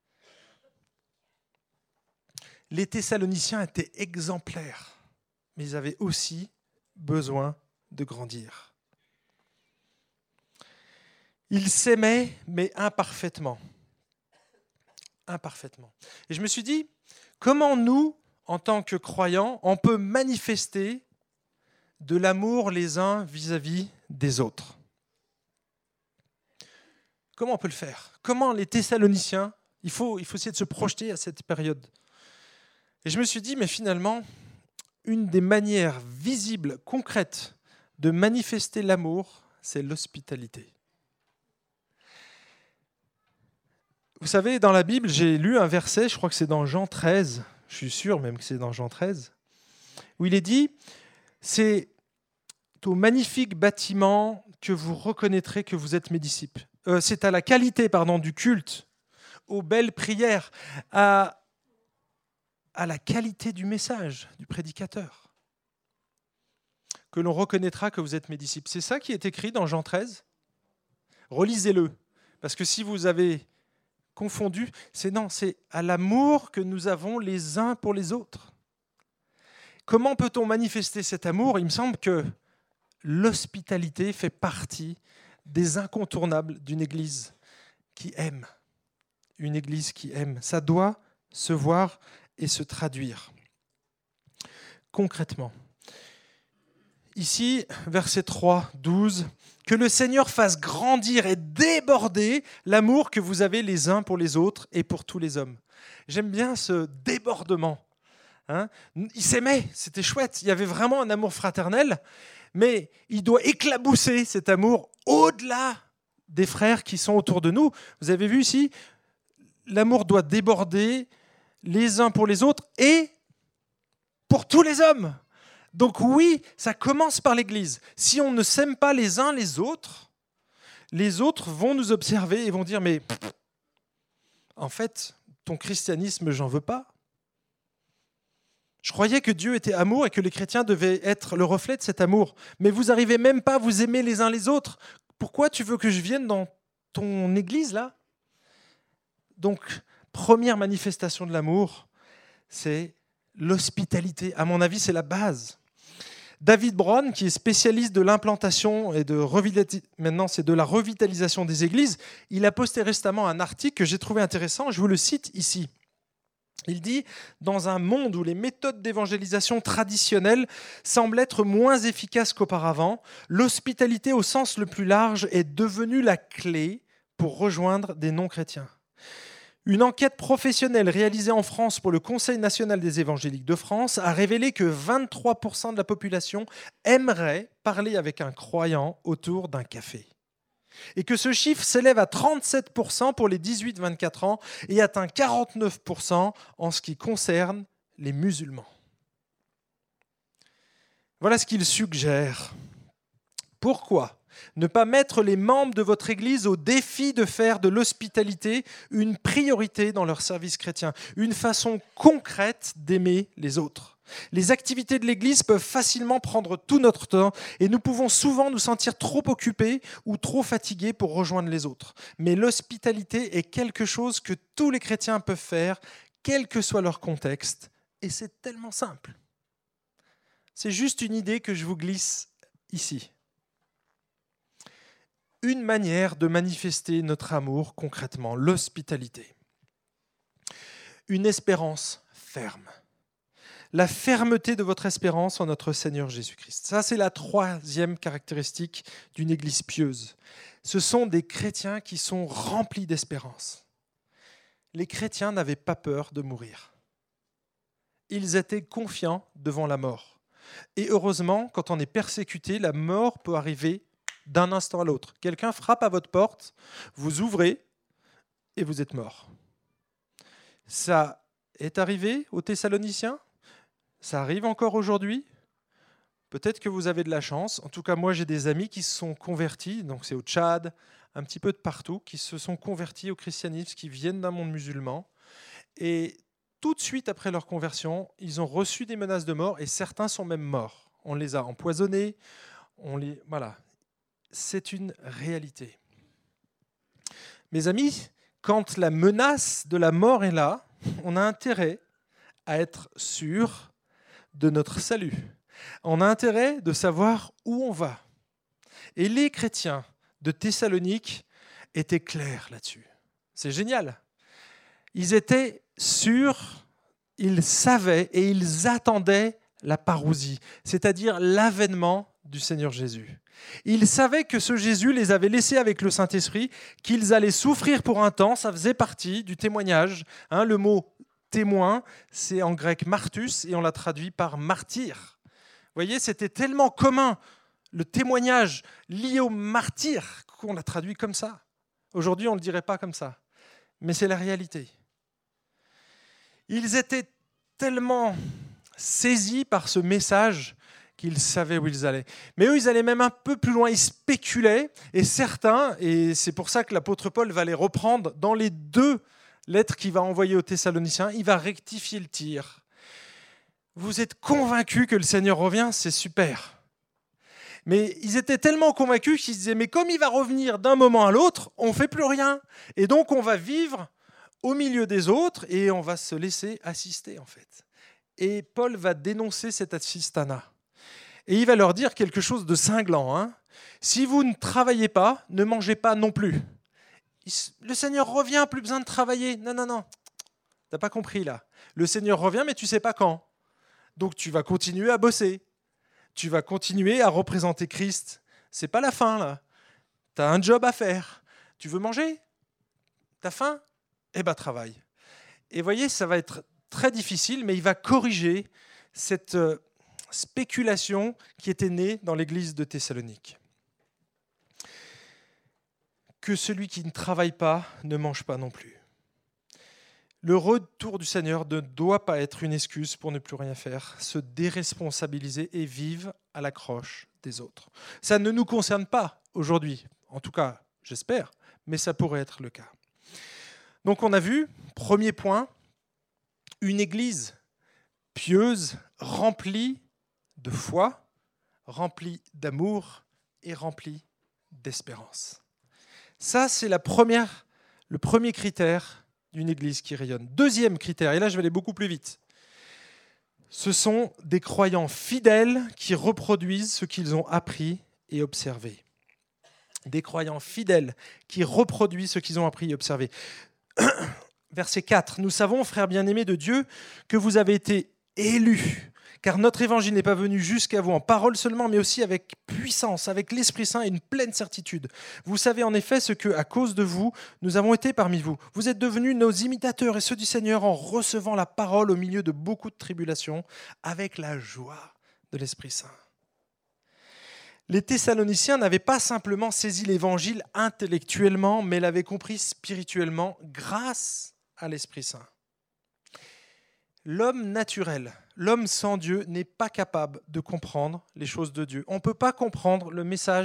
Les Thessaloniciens étaient exemplaires, mais ils avaient aussi besoin de grandir. Ils s'aimaient, mais imparfaitement. Imparfaitement. Et je me suis dit, comment nous, en tant que croyants, on peut manifester de l'amour les uns vis-à-vis des autres? Comment on peut le faire? Comment les Thessaloniciens, il faut, il faut essayer de se projeter à cette période. Et je me suis dit, mais finalement, une des manières visibles, concrètes de manifester l'amour, c'est l'hospitalité. Vous savez, dans la Bible, j'ai lu un verset, je crois que c'est dans Jean treize, je suis sûr même que c'est dans Jean treize, où il est dit, c'est au magnifique bâtiment que vous reconnaîtrez que vous êtes mes disciples. Euh, c'est à la qualité pardon, du culte, aux belles prières, à, à la qualité du message du prédicateur, que l'on reconnaîtra que vous êtes mes disciples. C'est ça qui est écrit dans Jean treize. Relisez-le, parce que si vous avez confondu, c'est non, c'est à l'amour que nous avons les uns pour les autres. Comment peut-on manifester cet amour? Il me semble que l'hospitalité fait partie des incontournables d'une Église qui aime. Une Église qui aime. Ça doit se voir et se traduire. Concrètement, ici, verset trois, douze, que le Seigneur fasse grandir et déborder l'amour que vous avez les uns pour les autres et pour tous les hommes. J'aime bien ce débordement. Hein, ils s'aimaient, c'était chouette, il y avait vraiment un amour fraternel, mais il doit éclabousser cet amour au-delà des frères qui sont autour de nous. Vous avez vu ici, l'amour doit déborder les uns pour les autres et pour tous les hommes. Donc oui, ça commence par l'Église. Si on ne s'aime pas les uns les autres, les autres vont nous observer et vont dire « mais en fait, ton christianisme, j'en veux pas. Je croyais que Dieu était amour et que les chrétiens devaient être le reflet de cet amour. Mais vous n'arrivez même pas à vous aimer les uns les autres. Pourquoi tu veux que je vienne dans ton église là ?» Donc, première manifestation de l'amour, c'est l'hospitalité. À mon avis, c'est la base. David Brown, qui est spécialiste de l'implantation et de revitalisation, maintenant c'est de la revitalisation des églises, il a posté récemment un article que j'ai trouvé intéressant, je vous le cite ici. Il dit « Dans un monde où les méthodes d'évangélisation traditionnelles semblent être moins efficaces qu'auparavant, l'hospitalité au sens le plus large est devenue la clé pour rejoindre des non-chrétiens. » Une enquête professionnelle réalisée en France pour le Conseil national des évangéliques de France a révélé que vingt-trois pour cent de la population aimerait parler avec un croyant autour d'un café. Et que ce chiffre s'élève à trente-sept pour cent pour les dix-huit vingt-quatre ans et atteint quarante-neuf pour cent en ce qui concerne les musulmans. Voilà ce qu'il suggère. Pourquoi Ne pas mettre les membres de votre Église au défi de faire de l'hospitalité une priorité dans leur service chrétien, une façon concrète d'aimer les autres. Les activités de l'Église peuvent facilement prendre tout notre temps et nous pouvons souvent nous sentir trop occupés ou trop fatigués pour rejoindre les autres. Mais l'hospitalité est quelque chose que tous les chrétiens peuvent faire, quel que soit leur contexte, et c'est tellement simple. C'est juste une idée que je vous glisse ici. Une manière de manifester notre amour concrètement, l'hospitalité. Une espérance ferme. La fermeté de votre espérance en notre Seigneur Jésus-Christ. Ça, c'est la troisième caractéristique d'une Église pieuse. Ce sont des chrétiens qui sont remplis d'espérance. Les chrétiens n'avaient pas peur de mourir. Ils étaient confiants devant la mort. Et heureusement, quand on est persécuté, la mort peut arriver d'un instant à l'autre. Quelqu'un frappe à votre porte, vous ouvrez et vous êtes mort. Ça est arrivé aux Thessaloniciens ? Ça arrive encore aujourd'hui ? Peut-être que vous avez de la chance. En tout cas, moi, j'ai des amis qui se sont convertis, donc c'est au Tchad, un petit peu de partout, qui se sont convertis au christianisme, qui viennent d'un monde musulman. Et tout de suite après leur conversion, ils ont reçu des menaces de mort et certains sont même morts. On les a empoisonnés. On les... Voilà. C'est une réalité. Mes amis, quand la menace de la mort est là, on a intérêt à être sûr de notre salut. On a intérêt de savoir où on va. Et les chrétiens de Thessalonique étaient clairs là-dessus. C'est génial. Ils étaient sûrs, ils savaient et ils attendaient la parousie, c'est-à-dire l'avènement du Seigneur Jésus. Ils savaient que ce Jésus les avait laissés avec le Saint-Esprit, qu'ils allaient souffrir pour un temps, ça faisait partie du témoignage. Hein, le mot témoin, c'est en grec martus et on l'a traduit par martyr. Vous voyez, c'était tellement commun, le témoignage lié au martyr, qu'on l'a traduit comme ça. Aujourd'hui, on ne le dirait pas comme ça, mais c'est la réalité. Ils étaient tellement saisis par ce message qu'ils savaient où ils allaient. Mais eux, ils allaient même un peu plus loin, ils spéculaient, et certains, et c'est pour ça que l'apôtre Paul va les reprendre dans les deux lettres qu'il va envoyer aux Thessaloniciens, il va rectifier le tir. Vous êtes convaincus que le Seigneur revient, c'est super. Mais ils étaient tellement convaincus qu'ils disaient, mais comme il va revenir d'un moment à l'autre, on ne fait plus rien. Et donc on va vivre au milieu des autres et on va se laisser assister en fait. Et Paul va dénoncer cet assistanat. Et il va leur dire quelque chose de cinglant. Hein. Si vous ne travaillez pas, ne mangez pas non plus. Le Seigneur revient, plus besoin de travailler. Non, non, non. Tu n'as pas compris là. Le Seigneur revient, mais tu ne sais pas quand. Donc tu vas continuer à bosser. Tu vas continuer à représenter Christ. C'est pas la fin là. Tu as un job à faire. Tu veux manger ? Tu as faim ? Eh bien, travaille. Et vous voyez, ça va être très difficile, mais il va corriger cette spéculation qui était née dans l'église de Thessalonique. Que celui qui ne travaille pas ne mange pas non plus. Le retour du Seigneur ne doit pas être une excuse pour ne plus rien faire, se déresponsabiliser et vivre à la croche des autres. Ça ne nous concerne pas aujourd'hui, en tout cas, j'espère, mais ça pourrait être le cas. Donc on a vu, premier point, une église pieuse, remplie de foi, remplie d'amour et remplie d'espérance. Ça, c'est la première, le premier critère d'une église qui rayonne. Deuxième critère, et là je vais aller beaucoup plus vite, ce sont des croyants fidèles qui reproduisent ce qu'ils ont appris et observé. Des croyants fidèles qui reproduisent ce qu'ils ont appris et observé. Verset quatre, « Nous savons, frères bien-aimés de Dieu, que vous avez été élus, car notre évangile n'est pas venu jusqu'à vous en parole seulement, mais aussi avec puissance, avec l'Esprit Saint et une pleine certitude. Vous savez en effet ce que, à cause de vous, nous avons été parmi vous. Vous êtes devenus nos imitateurs et ceux du Seigneur en recevant la parole au milieu de beaucoup de tribulations, avec la joie de l'Esprit Saint. » Les Thessaloniciens n'avaient pas simplement saisi l'évangile intellectuellement, mais l'avaient compris spirituellement grâce à l'Esprit Saint. L'homme naturel, l'homme sans Dieu n'est pas capable de comprendre les choses de Dieu. On ne peut pas comprendre le message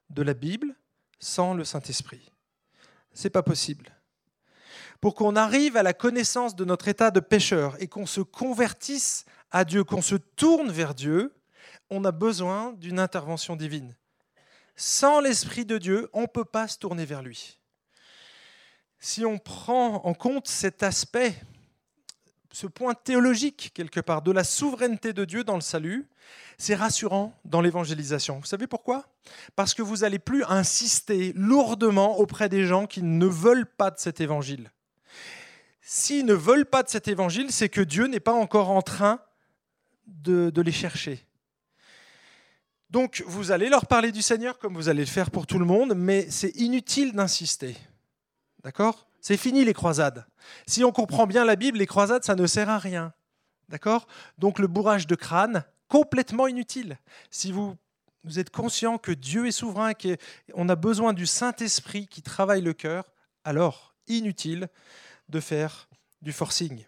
de la Bible sans le Saint-Esprit. Ce n'est pas possible. Pour qu'on arrive à la connaissance de notre état de pécheur et qu'on se convertisse à Dieu, qu'on se tourne vers Dieu, on a besoin d'une intervention divine. Sans l'Esprit de Dieu, on ne peut pas se tourner vers lui. Si on prend en compte cet aspect, ce point théologique, quelque part, de la souveraineté de Dieu dans le salut, c'est rassurant dans l'évangélisation. Vous savez pourquoi ? Parce que vous n'allez plus insister lourdement auprès des gens qui ne veulent pas de cet évangile. S'ils ne veulent pas de cet évangile, c'est que Dieu n'est pas encore en train de, de les chercher. Donc, vous allez leur parler du Seigneur comme vous allez le faire pour tout le monde, mais c'est inutile d'insister. D'accord ? C'est fini les croisades. Si on comprend bien la Bible, les croisades, ça ne sert à rien. D'accord ? Donc, le bourrage de crâne, complètement inutile. Si vous, vous êtes conscient que Dieu est souverain, qu'on a besoin du Saint-Esprit qui travaille le cœur, alors, inutile de faire du forcing.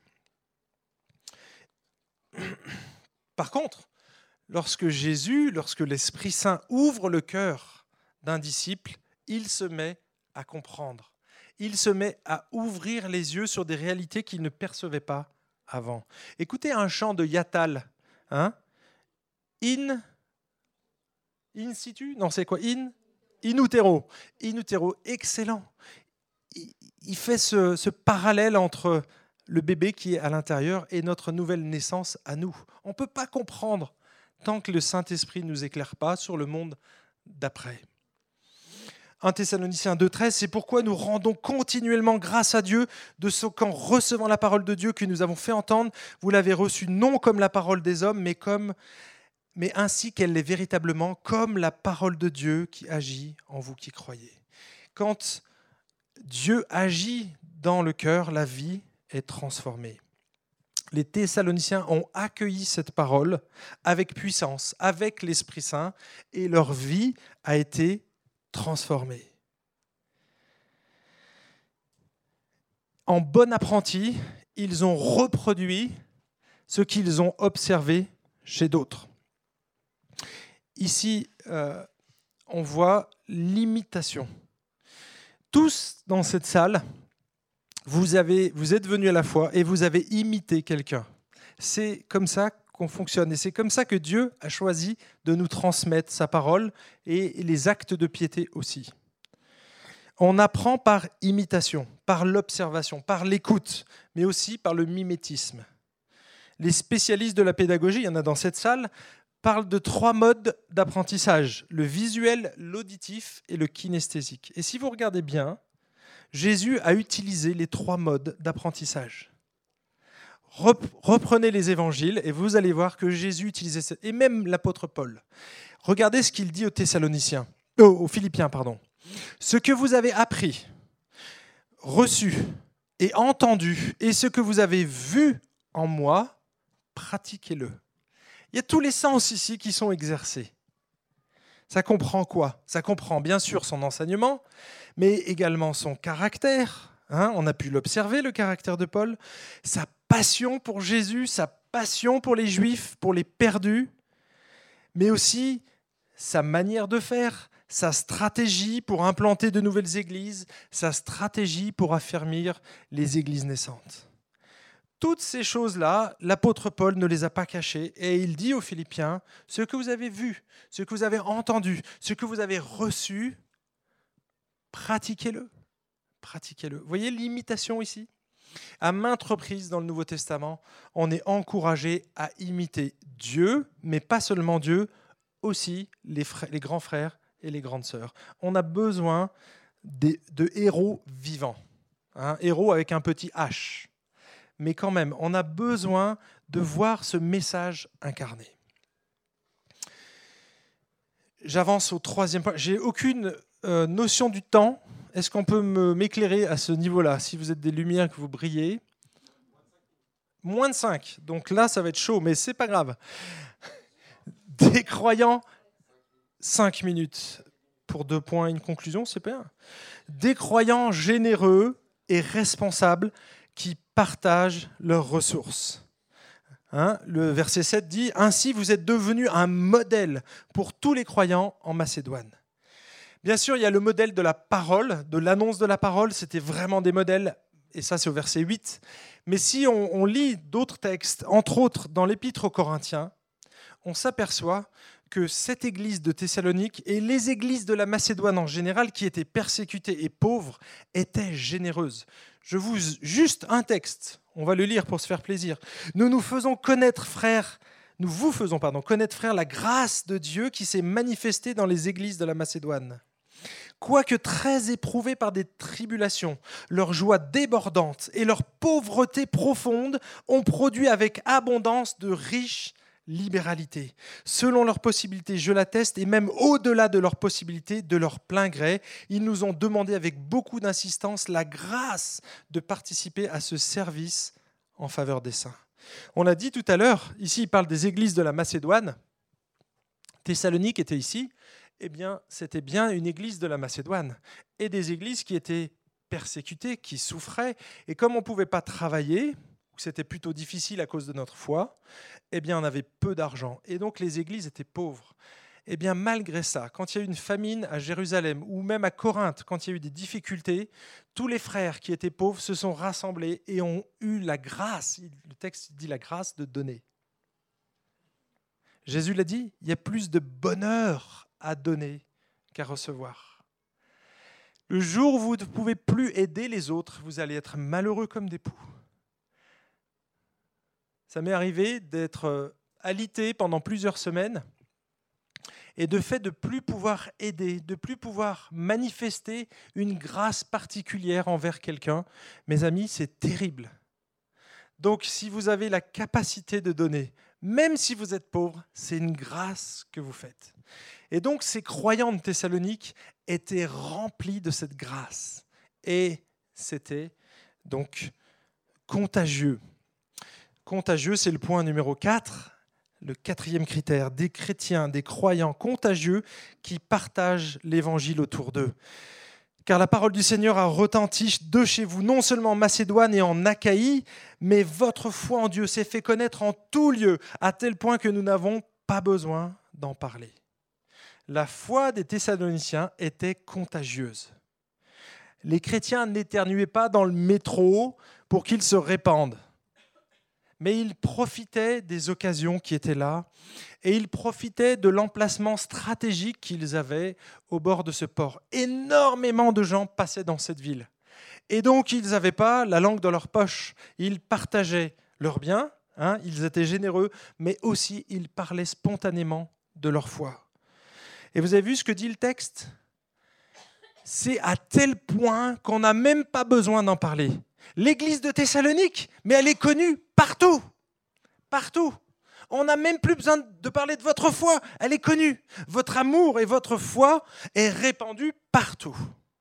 Par contre, lorsque Jésus, lorsque l'Esprit Saint ouvre le cœur d'un disciple, il se met à comprendre. Il se met à ouvrir les yeux sur des réalités qu'il ne percevait pas avant. Écoutez un chant de Yatal. Hein? In, in situ ? Non, c'est quoi ? In, in utero. In utero, excellent. Il, il fait ce, ce parallèle entre le bébé qui est à l'intérieur et notre nouvelle naissance à nous. On ne peut pas comprendre tant que le Saint-Esprit ne nous éclaire pas sur le monde d'après. un Thessaloniciens deux treize, c'est pourquoi nous rendons continuellement grâce à Dieu de ce qu'en recevant la parole de Dieu que nous avons fait entendre, vous l'avez reçue non comme la parole des hommes, mais, comme, mais ainsi qu'elle l'est véritablement, comme la parole de Dieu qui agit en vous qui croyez. Quand Dieu agit dans le cœur, la vie est transformée. Les Thessaloniciens ont accueilli cette parole avec puissance, avec l'Esprit Saint, et leur vie a été transformés. En bon apprenti, ils ont reproduit ce qu'ils ont observé chez d'autres. Ici, euh, on voit l'imitation. Tous dans cette salle, vous, avez, vous êtes venus à la foi et vous avez imité quelqu'un. C'est comme ça qu'on fonctionne. Et c'est comme ça que Dieu a choisi de nous transmettre sa parole et les actes de piété aussi. On apprend par imitation, par l'observation, par l'écoute, mais aussi par le mimétisme. Les spécialistes de la pédagogie, il y en a dans cette salle, parlent de trois modes d'apprentissage, le visuel, l'auditif et le kinesthésique. Et si vous regardez bien, Jésus a utilisé les trois modes d'apprentissage. Reprenez les évangiles et vous allez voir que Jésus utilisait ça, et même l'apôtre Paul. Regardez ce qu'il dit aux Thessaloniciens, euh, aux Philippiens, pardon. Ce que vous avez appris, reçu et entendu, et ce que vous avez vu en moi, pratiquez-le. Il y a tous les sens ici qui sont exercés. Ça comprend quoi ? Ça comprend bien sûr son enseignement, mais également son caractère. Hein, on a pu l'observer, le caractère de Paul, sa passion pour Jésus, sa passion pour les Juifs, pour les perdus, mais aussi sa manière de faire, sa stratégie pour implanter de nouvelles églises, sa stratégie pour affermir les églises naissantes. Toutes ces choses-là, l'apôtre Paul ne les a pas cachées et il dit aux Philippiens, ce que vous avez vu, ce que vous avez entendu, ce que vous avez reçu, pratiquez-le. Pratiquez-le. Vous voyez l'imitation ici ? À maintes reprises dans le Nouveau Testament, on est encouragé à imiter Dieu, mais pas seulement Dieu, aussi les, frères, les grands frères et les grandes sœurs. On a besoin de, de héros vivants, hein, héros avec un petit H. Mais quand même, on a besoin de voir ce message incarné. J'avance au troisième point. J'ai aucune euh, notion du temps. Est-ce qu'on peut me, m'éclairer à ce niveau-là, si vous êtes des lumières que vous brillez ? Moins de cinq. Donc là, ça va être chaud, mais c'est pas grave. Des croyants, cinq minutes. Pour deux points, une conclusion, c'est bien. Des croyants généreux et responsables qui partagent leurs ressources. Hein, le verset sept dit « Ainsi vous êtes devenus un modèle pour tous les croyants en Macédoine. » Bien sûr, il y a le modèle de la parole, de l'annonce de la parole, c'était vraiment des modèles, et ça c'est au verset huit. Mais si on, on lit d'autres textes, entre autres dans l'Épître aux Corinthiens, on s'aperçoit que cette église de Thessalonique et les églises de la Macédoine en général, qui étaient persécutées et pauvres, étaient généreuses. Je vous juste un texte, on va le lire pour se faire plaisir. Nous nous faisons connaître, frères, nous vous faisons pardon, connaître, frères, la grâce de Dieu qui s'est manifestée dans les églises de la Macédoine. Quoique très éprouvés par des tribulations, leur joie débordante et leur pauvreté profonde ont produit avec abondance de riches libéralité. Selon leurs possibilités, je l'atteste, et même au-delà de leurs possibilités, de leur plein gré, ils nous ont demandé avec beaucoup d'insistance la grâce de participer à ce service en faveur des saints. On l'a dit tout à l'heure, ici il parle des églises de la Macédoine. Thessalonique était ici, eh bien c'était bien une église de la Macédoine, et des églises qui étaient persécutées, qui souffraient, et comme on ne pouvait pas travailler, où c'était plutôt difficile à cause de notre foi, eh bien on avait peu d'argent, et donc les églises étaient pauvres. Eh bien malgré ça, quand il y a eu une famine à Jérusalem, ou même à Corinthe, quand il y a eu des difficultés, tous les frères qui étaient pauvres se sont rassemblés et ont eu la grâce, le texte dit la grâce de donner. Jésus l'a dit, il y a plus de bonheur à donner qu'à recevoir. Le jour où vous ne pouvez plus aider les autres, vous allez être malheureux comme des poux. Ça m'est arrivé d'être alité pendant plusieurs semaines et de fait de ne plus pouvoir aider, de ne plus pouvoir manifester une grâce particulière envers quelqu'un. Mes amis, c'est terrible. Donc si vous avez la capacité de donner, même si vous êtes pauvre, c'est une grâce que vous faites. Et donc ces croyants de Thessalonique étaient remplis de cette grâce. Et c'était donc contagieux. Contagieux, c'est le point numéro quatre, le quatrième critère, des chrétiens, des croyants contagieux qui partagent l'évangile autour d'eux. Car la parole du Seigneur a retenti de chez vous, non seulement en Macédoine et en Achaïe, mais votre foi en Dieu s'est fait connaître en tout lieu, à tel point que nous n'avons pas besoin d'en parler. La foi des Thessaloniciens était contagieuse. Les chrétiens n'éternuaient pas dans le métro pour qu'ils se répandent. Mais ils profitaient des occasions qui étaient là et ils profitaient de l'emplacement stratégique qu'ils avaient au bord de ce port. Énormément de gens passaient dans cette ville. Et donc, ils n'avaient pas la langue dans leur poche. Ils partageaient leurs biens, hein, ils étaient généreux, mais aussi ils parlaient spontanément de leur foi. Et vous avez vu ce que dit le texte ? C'est à tel point qu'on n'a même pas besoin d'en parler. L'église de Thessalonique, mais elle est connue partout, partout. On n'a même plus besoin de parler de votre foi, elle est connue. Votre amour et votre foi est répandu partout.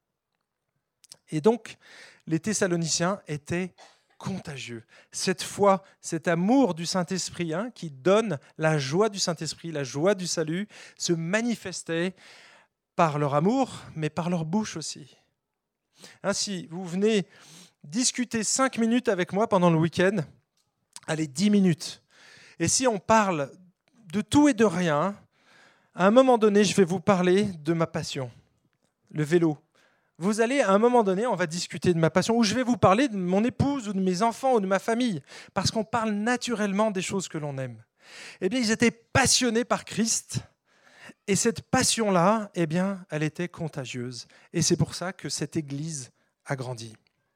Et donc, les Thessaloniciens étaient contagieux. Cette foi, cet amour du Saint-Esprit hein, qui donne la joie du Saint-Esprit, la joie du salut, se manifestait par leur amour, mais par leur bouche aussi. Ainsi, vous venez discuter cinq minutes avec moi pendant le week-end, allez, dix minutes. Et si on parle de tout et de rien, à un moment donné, je vais vous parler de ma passion, le vélo. Vous allez, à un moment donné, on va discuter de ma passion, ou je vais vous parler de mon épouse, ou de mes enfants, ou de ma famille, parce qu'on parle naturellement des choses que l'on aime. Eh bien, ils étaient passionnés par Christ, et cette passion-là, eh bien, elle était contagieuse. Et c'est pour ça que cette église a grandi.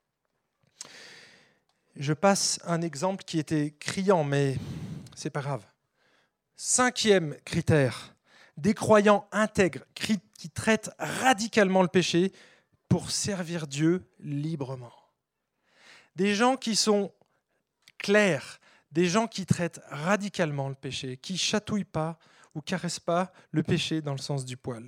Je passe un exemple qui était criant, mais c'est pas grave. Cinquième critère, des croyants intègres qui traitent radicalement le péché pour servir Dieu librement. Des gens qui sont clairs, des gens qui traitent radicalement le péché, qui ne chatouillent pas ou caressent pas le péché dans le sens du poil.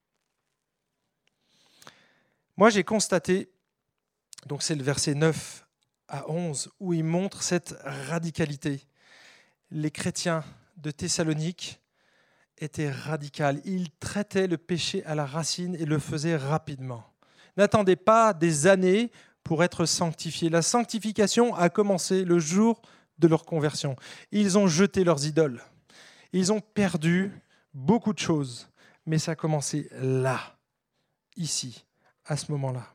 Moi, j'ai constaté, donc c'est le verset neuf à onze, où il montre cette radicalité. Les chrétiens de Thessalonique étaient radicaux. Ils traitaient le péché à la racine et le faisaient rapidement. N'attendez pas des années pour être sanctifiés. La sanctification a commencé le jour de leur conversion. Ils ont jeté leurs idoles. Ils ont perdu beaucoup de choses, mais ça a commencé là. ici, à ce moment-là.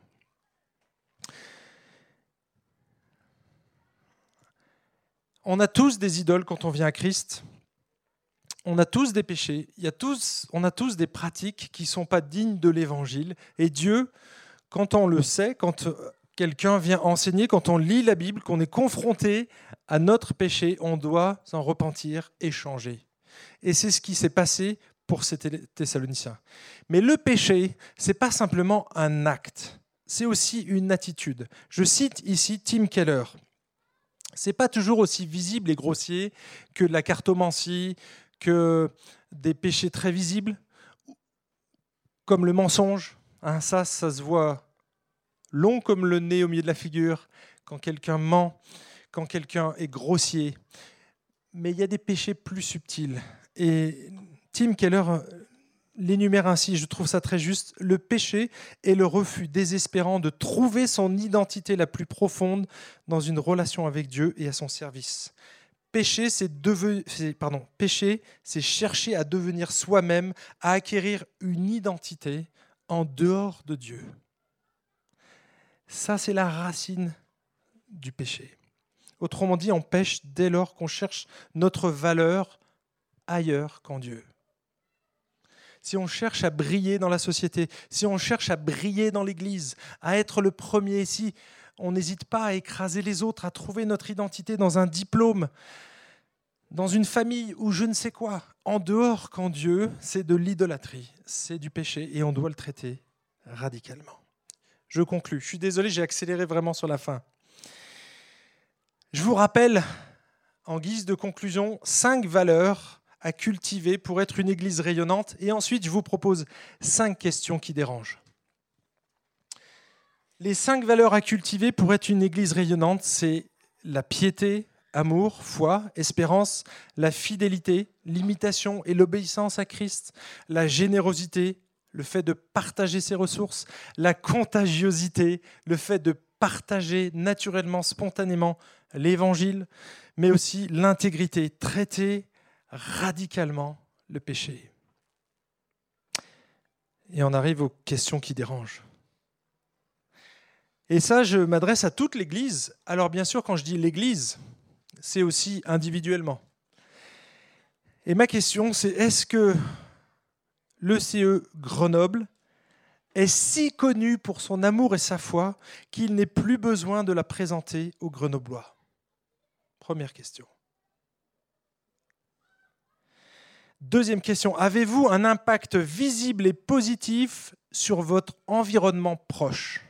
On a tous des idoles quand on vient à Christ. On a tous des péchés. Il y a tous, on a tous des pratiques qui ne sont pas dignes de l'Évangile. Et Dieu, quand on le sait, quand quelqu'un vient enseigner, quand on lit la Bible, qu'on est confronté à notre péché, on doit s'en repentir et changer. Et c'est ce qui s'est passé pour ces Thessaloniciens. Mais le péché, ce n'est pas simplement un acte, c'est aussi une attitude. Je cite ici Tim Keller. Ce n'est pas toujours aussi visible et grossier que la cartomancie, que des péchés très visibles, comme le mensonge. Hein, ça, ça se voit long comme le nez au milieu de la figure, quand quelqu'un ment, quand quelqu'un est grossier. Mais il y a des péchés plus subtils. Et Tim Keller l'énumère ainsi, je trouve ça très juste. Le péché est le refus désespérant de trouver son identité la plus profonde dans une relation avec Dieu et à son service. Péché, c'est, deve... c'est, pardon, péché, c'est chercher à devenir soi-même, à acquérir une identité en dehors de Dieu. Ça, c'est la racine du péché. Autrement dit, on pêche dès lors qu'on cherche notre valeur ailleurs qu'en Dieu. Si on cherche à briller dans la société, si on cherche à briller dans l'Église, à être le premier, si on n'hésite pas à écraser les autres, à trouver notre identité dans un diplôme, dans une famille ou je ne sais quoi, en dehors qu'en Dieu, c'est de l'idolâtrie, c'est du péché et on doit le traiter radicalement. Je conclus. Je suis désolé, j'ai accéléré vraiment sur la fin. Je vous rappelle, en guise de conclusion, cinq valeurs à cultiver pour être une église rayonnante. Et ensuite, je vous propose cinq questions qui dérangent. Les cinq valeurs à cultiver pour être une église rayonnante, c'est la piété, amour, foi, espérance, la fidélité, l'imitation et l'obéissance à Christ, la générosité, le fait de partager ses ressources, la contagiosité, le fait de partager naturellement, spontanément l'évangile, mais aussi l'intégrité, traiter radicalement le péché. Et on arrive aux questions qui dérangent. Et ça, je m'adresse à toute l'Église. Alors bien sûr, quand je dis l'Église, c'est aussi individuellement. Et ma question, c'est est-ce que l'E C E Grenoble est si connu pour son amour et sa foi qu'il n'est plus besoin de la présenter aux Grenoblois? Première question. Deuxième question, avez-vous un impact visible et positif sur votre environnement proche?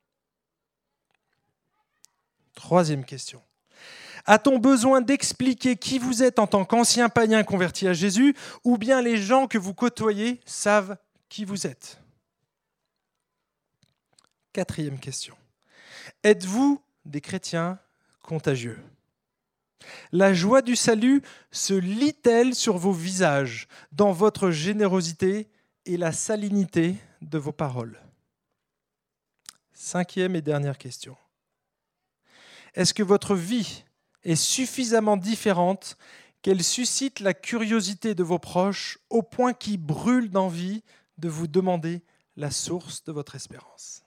Troisième question, a-t-on besoin d'expliquer qui vous êtes en tant qu'ancien païen converti à Jésus, ou bien les gens que vous côtoyez savent qui vous êtes? Quatrième question, êtes-vous des chrétiens contagieux? La joie du salut se lit-elle sur vos visages, dans votre générosité et la salinité de vos paroles? Cinquième et dernière question. Est-ce que votre vie est suffisamment différente qu'elle suscite la curiosité de vos proches au point qu'ils brûlent d'envie de vous demander la source de votre espérance?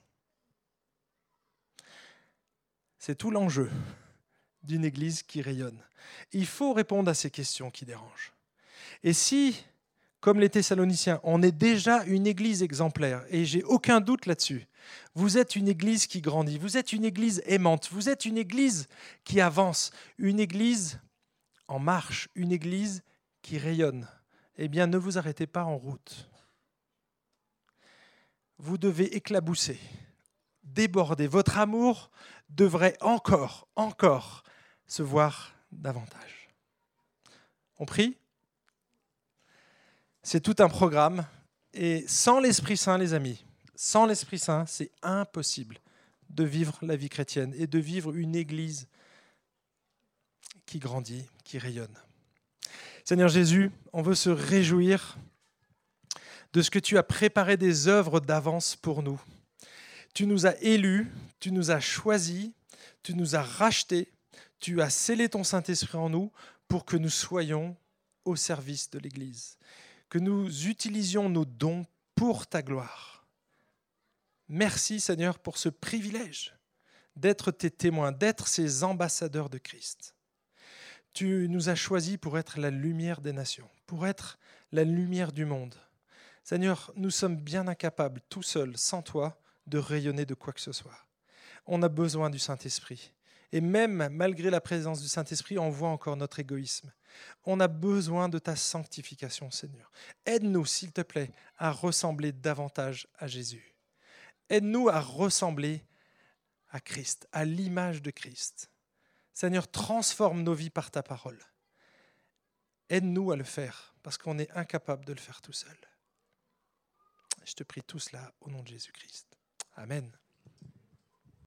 C'est tout l'enjeu d'une église qui rayonne. Il faut répondre à ces questions qui dérangent. Et si, comme les Thessaloniciens, on est déjà une église exemplaire, et j'ai aucun doute là-dessus, vous êtes une église qui grandit, vous êtes une église aimante, vous êtes une église qui avance, une église en marche, une église qui rayonne, eh bien ne vous arrêtez pas en route. Vous devez éclabousser, déborder. Votre amour devrait encore, encore se voir davantage. On prie ? C'est tout un programme. Et sans l'Esprit Saint, les amis, sans l'Esprit Saint, c'est impossible de vivre la vie chrétienne et de vivre une église qui grandit, qui rayonne. Seigneur Jésus, on veut se réjouir de ce que tu as préparé des œuvres d'avance pour nous. Tu nous as élus, tu nous as choisis, tu nous as rachetés, tu as scellé ton Saint-Esprit en nous pour que nous soyons au service de l'Église, que nous utilisions nos dons pour ta gloire. Merci Seigneur pour ce privilège d'être tes témoins, d'être ces ambassadeurs de Christ. Tu nous as choisis pour être la lumière des nations, pour être la lumière du monde. Seigneur, nous sommes bien incapables, tout seuls, sans toi, de rayonner de quoi que ce soit. On a besoin du Saint-Esprit. Et même malgré la présence du Saint-Esprit, on voit encore notre égoïsme. On a besoin de ta sanctification, Seigneur. Aide-nous, s'il te plaît, à ressembler davantage à Jésus. Aide-nous à ressembler à Christ, à l'image de Christ. Seigneur, transforme nos vies par ta parole. Aide-nous à le faire, parce qu'on est incapable de le faire tout seul. Je te prie tout cela au nom de Jésus-Christ. Amen.